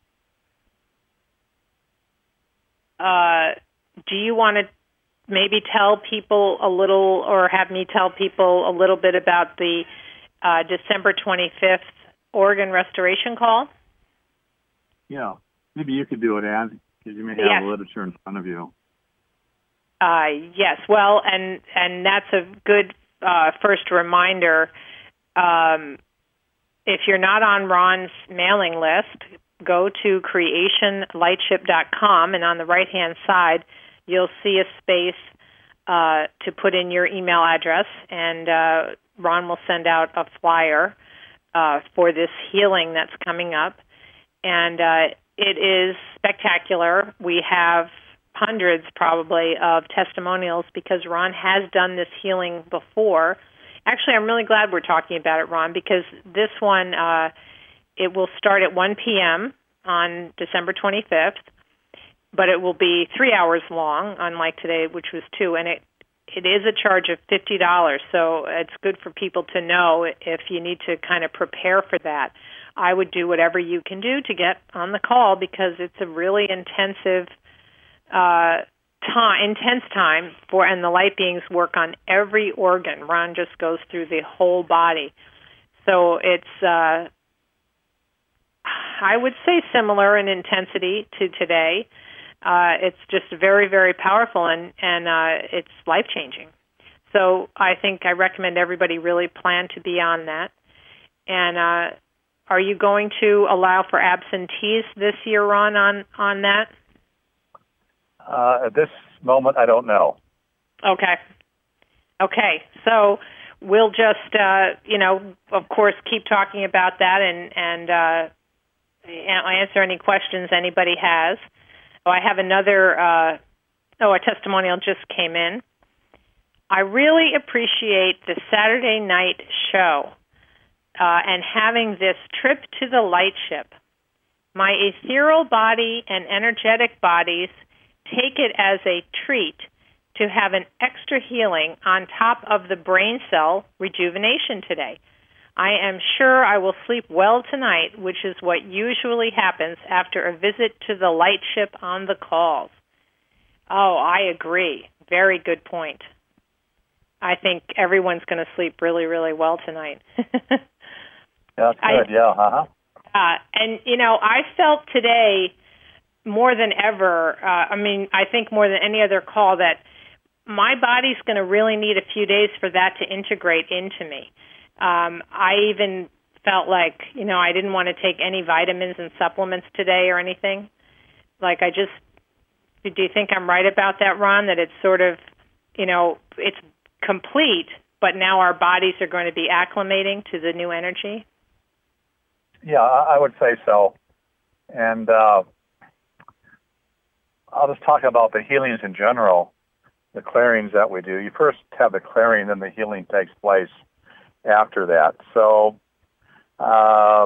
uh, do you want to maybe tell people a little, or have me tell people a little bit about the uh, December twenty-fifth Oregon Restoration Call? Yeah, maybe you could do it, Ann, because you may have yes. the literature in front of you. Uh, yes, well, and and that's a good uh, first reminder. Um, if you're not on Ron's mailing list, go to creation lightship dot com, and on the right-hand side, you'll see a space uh, to put in your email address, and uh, Ron will send out a flyer uh, for this healing that's coming up. And uh, it is spectacular. We have hundreds, probably, of testimonials because Ron has done this healing before, Actually, I'm really glad we're talking about it, Ron, because this one, uh, it will start at one p.m. on December twenty-fifth, but it will be three hours long, unlike today, which was two, and it it is a charge of fifty dollars, so it's good for people to know if you need to kind of prepare for that. I would do whatever you can do to get on the call because it's a really intensive uh, time, intense time for, and the light beings work on every organ. Ron just goes through the whole body, so it's uh, I would say similar in intensity to today. Uh, it's just very, very powerful, and, and uh, it's life-changing. So I think I recommend everybody really plan to be on that. And uh, are you going to allow for absentees this year, Ron, on, on that? Uh, at this moment, I don't know. Okay. Okay. So we'll just, uh, you know, of course, keep talking about that and, and uh, answer any questions anybody has. Oh, I have another, uh, oh, a testimonial just came in. I really appreciate the Saturday night show uh, and having this trip to the light ship. My ethereal body and energetic bodies take it as a treat to have an extra healing on top of the brain cell rejuvenation today. I am sure I will sleep well tonight, which is what usually happens after a visit to the light ship on the calls. Oh, I agree. Very good point. I think everyone's going to sleep really, really well tonight. That's good, I, yeah. Uh-huh. Uh, and, you know, I felt today more than ever, uh, I mean, I think more than any other call, that my body's going to really need a few days for that to integrate into me. Um, I even felt like, you know, I didn't want to take any vitamins and supplements today or anything. Like I just, do you think I'm right about that, Ron, that it's sort of, you know, it's complete, but now our bodies are going to be acclimating to the new energy? Yeah, I would say so. And uh, I'll just talk about the healings in general, the clearings that we do. You first have the clearing, then the healing takes place after that. So uh,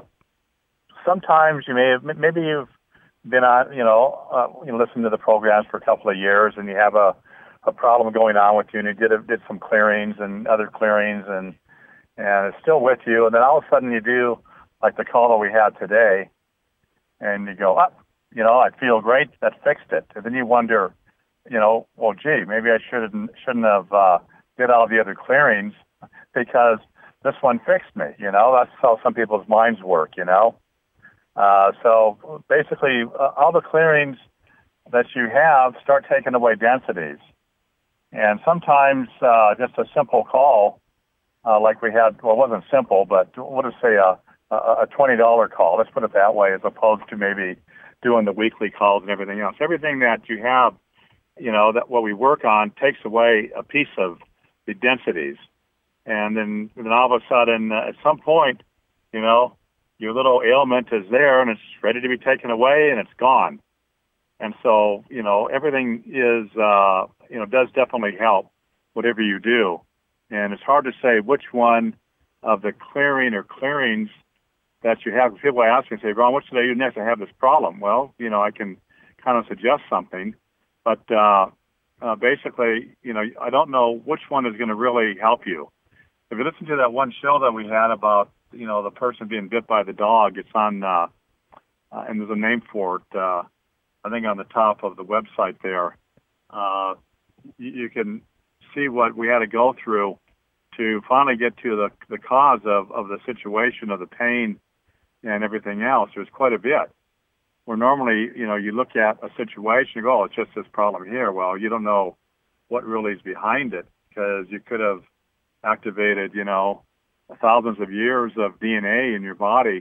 sometimes you may have, maybe you've been on, you know, uh, you listen to the programs for a couple of years and you have a, a problem going on with you and you did a, did some clearings and other clearings and, and it's still with you. And then all of a sudden you do like the call that we had today and you go, oh, you know, I feel great. That fixed it. And then you wonder, you know, well, gee, maybe I shouldn't, shouldn't have uh, did all the other clearings because this one fixed me, you know. That's how some people's minds work, you know. Uh, so basically, uh, all the clearings that you have start taking away densities. And sometimes uh, just a simple call, uh, like we had, well, it wasn't simple, but we'll just say a, a twenty dollars call, let's put it that way, as opposed to maybe doing the weekly calls and everything else. Everything that you have, you know, that what we work on takes away a piece of the densities. And then, then all of a sudden, uh, at some point, you know, your little ailment is there and it's ready to be taken away and it's gone. And so, you know, everything is, uh, you know, does definitely help, whatever you do. And it's hard to say which one of the clearing or clearings that you have. People ask me, say, Ron, what should I do next? I have this problem. Well, you know, I can kind of suggest something. But uh, uh, basically, you know, I don't know which one is going to really help you. If you listen to that one show that we had about, you know, the person being bit by the dog, it's on, uh, uh, and there's a name for it, uh, I think on the top of the website there. Uh, you, you can see what we had to go through to finally get to the, the cause of, of the situation, of the pain and everything else. There's quite a bit. Where normally, you know, you look at a situation, you go, oh, it's just this problem here. Well, you don't know what really is behind it because you could have activated, you know, thousands of years of D N A in your body.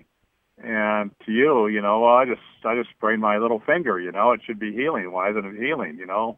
And to you, you know, well, I just I just sprained my little finger, you know, it should be healing. Why isn't it healing, you know?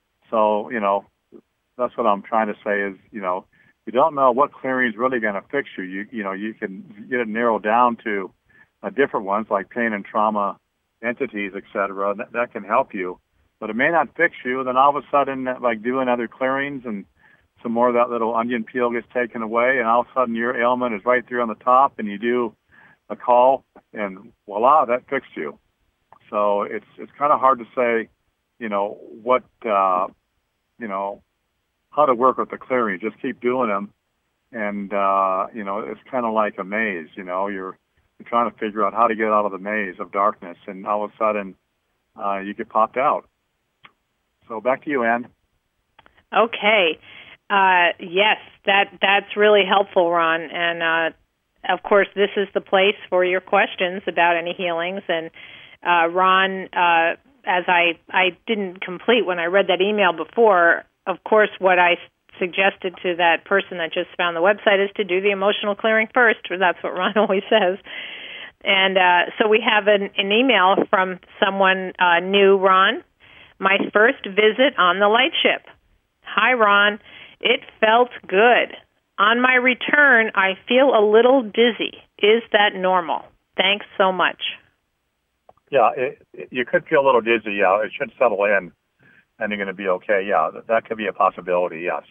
So, you know, that's what I'm trying to say is, you know, you don't know what clearing is really going to fix you. You, you know, you can get it narrowed down to uh, different ones like pain and trauma entities, et cetera. That, that can help you. But it may not fix you. Then all of a sudden, like doing other clearings and some more of that little onion peel gets taken away, and all of a sudden your ailment is right there on the top, and you do a call, and voila, that fixed you. So it's it's kind of hard to say, you know, what, uh, you know, how to work with the clearing. Just keep doing them, and uh, you know, it's kind of like a maze. You know, you're you're trying to figure out how to get out of the maze of darkness, and all of a sudden uh, you get popped out. So back to you, Ann. Okay. Uh, yes, that that's really helpful, Ron. And uh, of course, this is the place for your questions about any healings. And uh, Ron, uh, as I I didn't complete when I read that email before, of course, what I suggested to that person that just found the website is to do the emotional clearing first. That's what Ron always says. And uh, so we have an, an email from someone uh, new, Ron. My first visit on the lightship. Hi, Ron. It felt good. On my return, I feel a little dizzy. Is that normal? Thanks so much. Yeah, it, it, you could feel a little dizzy. Yeah, it should settle in, and you're going to be okay. Yeah, that, that could be a possibility, yes.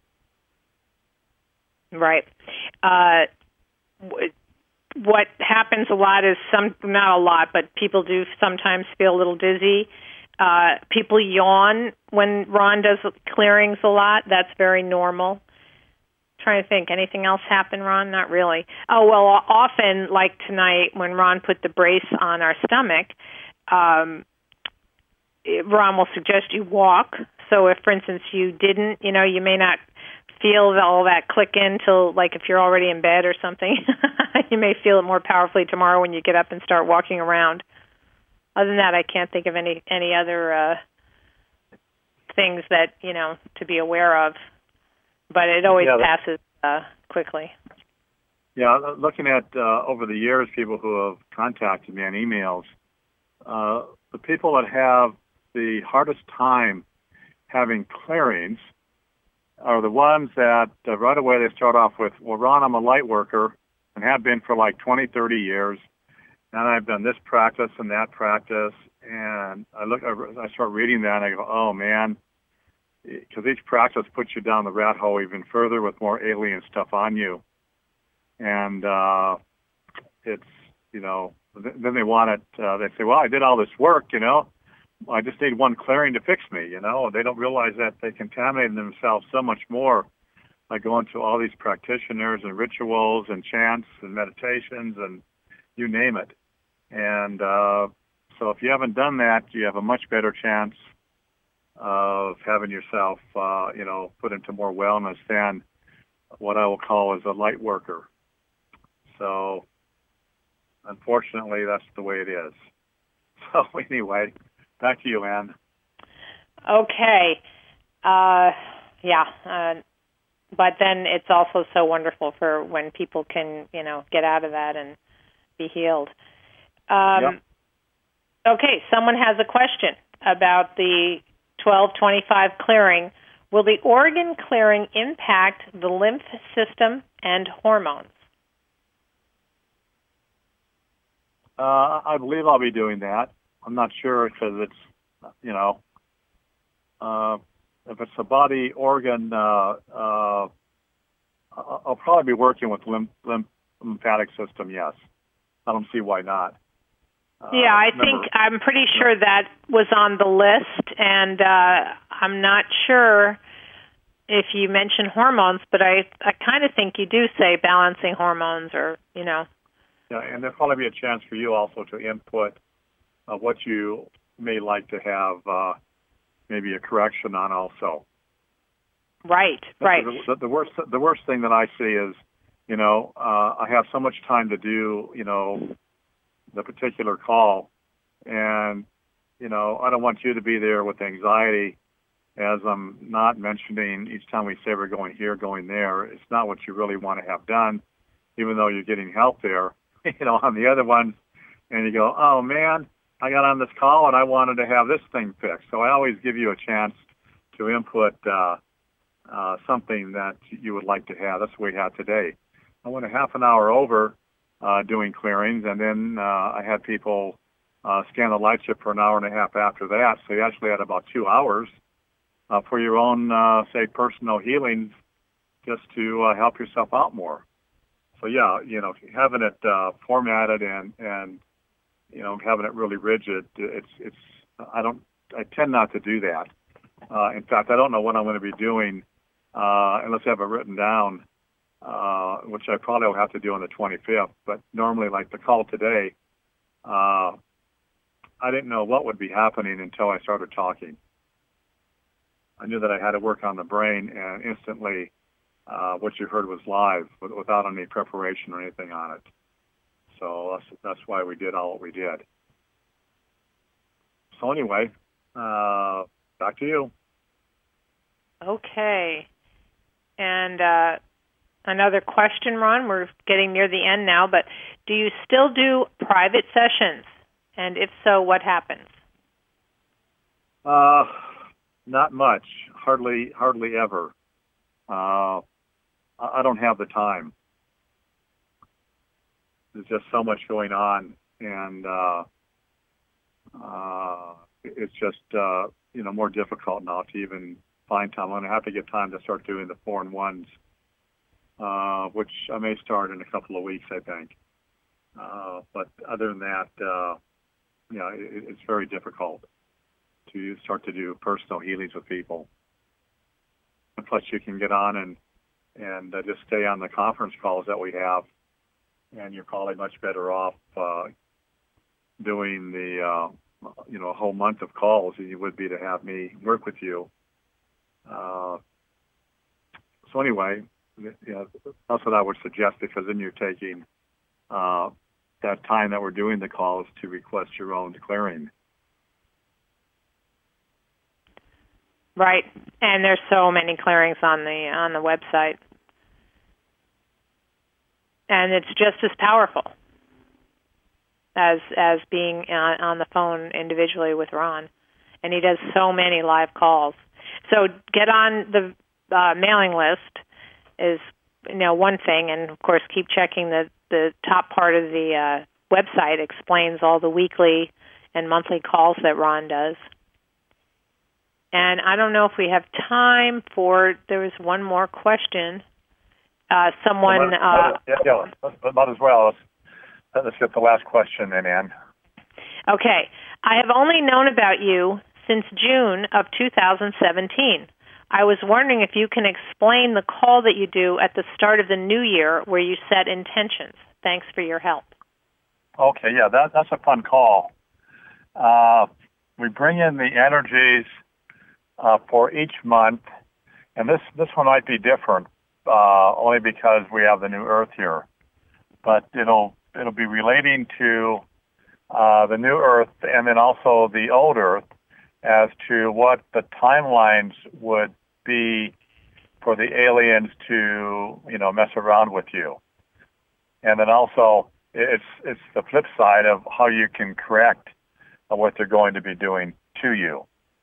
Right. Uh, what happens a lot is, some not a lot, but people do sometimes feel a little dizzy. Uh, people yawn when Ron does clearings a lot. That's very normal. Trying to think, anything else happen, Ron? Not really. Oh, well, often, like tonight, when Ron put the brace on our stomach, um, it, Ron will suggest you walk. So if, for instance, you didn't, you know, you may not feel all that click in till, like, if you're already in bed or something. You may feel it more powerfully tomorrow when you get up and start walking around. Other than that, I can't think of any any other uh, things that, you know, to be aware of. But it always yeah, that, passes uh, quickly. Yeah, looking at uh, over the years, people who have contacted me on emails, uh, the people that have the hardest time having clearings are the ones that uh, right away they start off with, well, Ron, I'm a light worker and have been for like twenty, thirty years. And I've done this practice and that practice, and I look, I start reading that, and I go, oh man, because each practice puts you down the rat hole even further with more alien stuff on you, and uh, it's, you know, then they want it. Uh, they say, well, I did all this work, you know, I just need one clearing to fix me, you know. They don't realize that they contaminate themselves so much more by going to all these practitioners and rituals and chants and meditations and you name it. And uh, so if you haven't done that, you have a much better chance of having yourself, uh, you know, put into more wellness than what I will call as a light worker. So unfortunately, that's the way it is. So anyway, back to you, Ann. Okay. Uh, yeah. Uh, but then it's also so wonderful for when people can, you know, get out of that and be healed. Um, yep. Okay, someone has a question about the twelve twenty-five clearing. Will the organ clearing impact the lymph system and hormones? Uh, I believe I'll be doing that. I'm not sure because it's, you know, uh, if it's a body organ, uh, uh, I'll probably be working with lymph, lymph, lymphatic system, yes. I don't see why not. Uh, yeah, I remember, think I'm pretty sure yeah. that was on the list, and uh, I'm not sure if you mention hormones, but I, I kind of think you do say balancing hormones or, you know. Yeah, and there'll probably be a chance for you also to input uh, what you may like to have uh, maybe a correction on also. Right, right. The, the, the worst the worst thing that I see is, you know, uh, I have so much time to do, you know, the particular call, and, you know, I don't want you to be there with anxiety as I'm not mentioning each time we say we're going here, going there. It's not what you really want to have done, even though you're getting help there, you know, on the other ones, and you go, oh, man, I got on this call and I wanted to have this thing fixed. So I always give you a chance to input uh, uh, something that you would like to have. That's what we had today. I went a half an hour over uh, doing clearings, and then uh, I had people uh, scan the light ship for an hour and a half after that. So you actually had about two hours uh, for your own, uh, say, personal healing, just to uh, help yourself out more. So yeah, you know, having it uh, formatted and and you know having it really rigid, it's it's I don't I tend not to do that. Uh, in fact, I don't know what I'm going to be doing uh, unless I have it written down, uh, which I probably will have to do on the twenty-fifth. But normally, like the call today, uh, I didn't know what would be happening until I started talking. I knew that I had to work on the brain, and instantly uh, what you heard was live without any preparation or anything on it. So that's, that's why we did all what we did. So anyway, uh, back to you. Okay. And uh, another question, Ron. We're getting near the end now, but do you still do private sessions? And if so, what happens? Uh, not much. Hardly, hardly ever. Uh, I don't have the time. There's just so much going on, and uh, uh, it's just uh, you know more difficult now to even find time. I'm going to have to get time to start doing the four and ones, uh, which I may start in a couple of weeks, I think. Uh, but other than that, uh, you know, it, it's very difficult to start to do personal healings with people. And plus, you can get on and and uh, just stay on the conference calls that we have, and you're probably much better off uh, doing the uh, you know a whole month of calls than you would be to have me work with you. Uh, so anyway, you know, that's what I would suggest, because then you're taking uh, that time that we're doing the calls to request your own clearing. Right, and there's so many clearings on the on the website, and it's just as powerful as as being on, on the phone individually with Ron, and he does so many live calls. So get on the uh, mailing list is you know one thing, and of course keep checking the the top part of the uh, website explains all the weekly and monthly calls that Ron does. And I don't know if we have time for, there was one more question. Uh, someone... Well, uh, yeah, yeah, but might as well. Let's, let's get the last question then, Ann. Okay. I have only known about you since June of two thousand seventeen. I was wondering if you can explain the call that you do at the start of the new year where you set intentions. Thanks for your help. Okay, yeah, that, that's a fun call. Uh, we bring in the energies Uh, for each month, and this, this one might be different, uh, only because we have the new Earth here. But it'll it'll be relating to uh, the new Earth and then also the old Earth as to what the timelines would be for the aliens to you know mess around with you, and then also it's it's the flip side of how you can correct what they're going to be doing to you.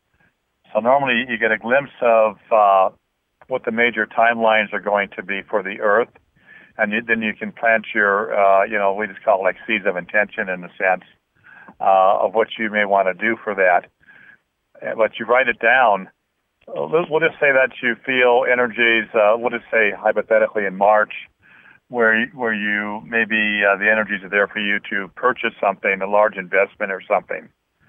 So normally you get a glimpse of uh, what the major timelines are going to be for the Earth, and you, then you can plant your, uh, you know, we just call it like seeds of intention in a sense uh, of what you may want to do for that. But you write it down. We'll just say that you feel energies, uh, we'll just say hypothetically in March, where, where you maybe uh, the energies are there for you to purchase something, a large investment or something,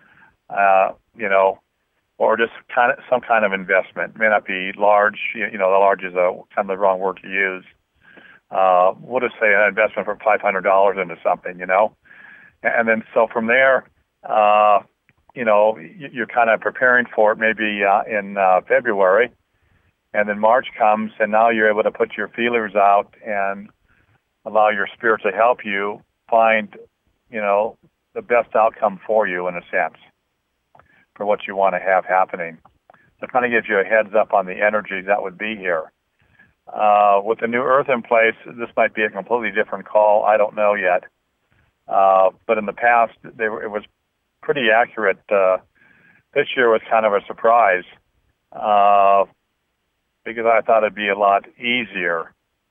uh, you know, or just kind of some kind of investment. It may not be large. You know, the large is a kind of the wrong word to use. Uh, we'll just say an investment for five hundred dollars into something, you know. And then so from there, uh, you know, you're kind of preparing for it maybe uh, in uh, February. And then March comes, and now you're able to put your feelers out and allow your spirit to help you find, you know, the best outcome for you in a sense, for what you want to have happening. So it kind of gives you a heads up on the energies that would be here. Uh, with the new Earth in place, this might be a completely different call. I don't know yet. Uh, but in the past, they were, it was pretty accurate. Uh, this year was kind of a surprise uh, because I thought it'd be a lot easier.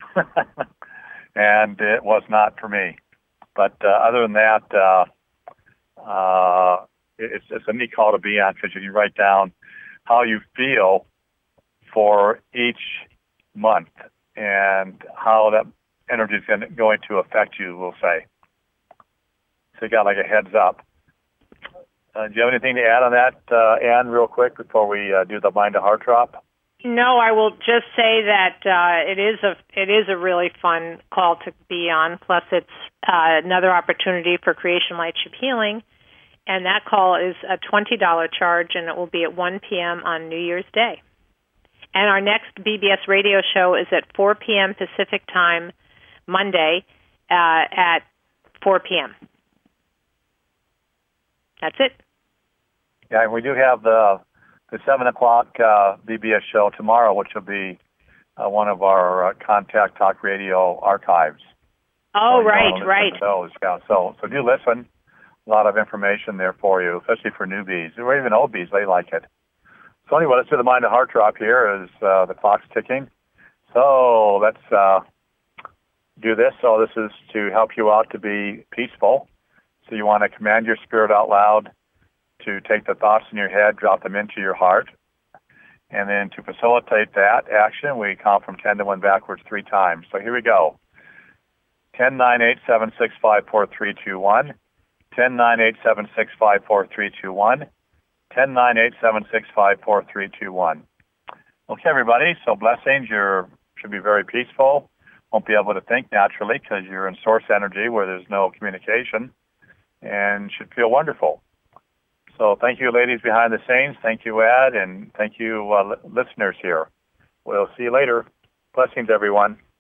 And it was not for me. But uh, other than that, uh, uh, It's, it's a neat call to be on, because you can write down how you feel for each month and how that energy is going to affect you, we'll say. So you got like a heads up. Uh, do you have anything to add on that, uh, Ann, real quick before we uh, do the mind to heart drop? No, I will just say that uh, it is a it is a really fun call to be on. Plus, it's uh, another opportunity for Creation Lightship Healing, and that call is a twenty dollars charge, and it will be at one p.m. on New Year's Day. And our next B B S radio show is at four p.m. Pacific time, Monday, uh, at four p.m. That's it. Yeah, and we do have the the seven o'clock uh, B B S show tomorrow, which will be uh, one of our uh, Contact Talk Radio archives. Oh, so right, right. Those. Yeah, so, so do listen. A lot of information there for you, especially for newbies or even O Bs. They like it. So anyway, let's do the mind to heart drop here as uh, the clock's ticking. So let's uh, do this. So this is to help you out to be peaceful. So you want to command your spirit out loud to take the thoughts in your head, drop them into your heart. And then to facilitate that action, we count from ten to one backwards three times. So here we go. ten, nine, eight, seven, six, five, four, three, two, one. ten, nine, eight, seven, six, five, four, three, two, one. ten, nine, eight, seven, six, five, four, three, two, one. Okay, everybody. So blessings. You should be very peaceful. Won't be able to think naturally because you're in source energy where there's no communication, and should feel wonderful. So thank you, ladies behind the scenes. Thank you, Ed, and thank you, uh, listeners here. We'll see you later. Blessings, everyone.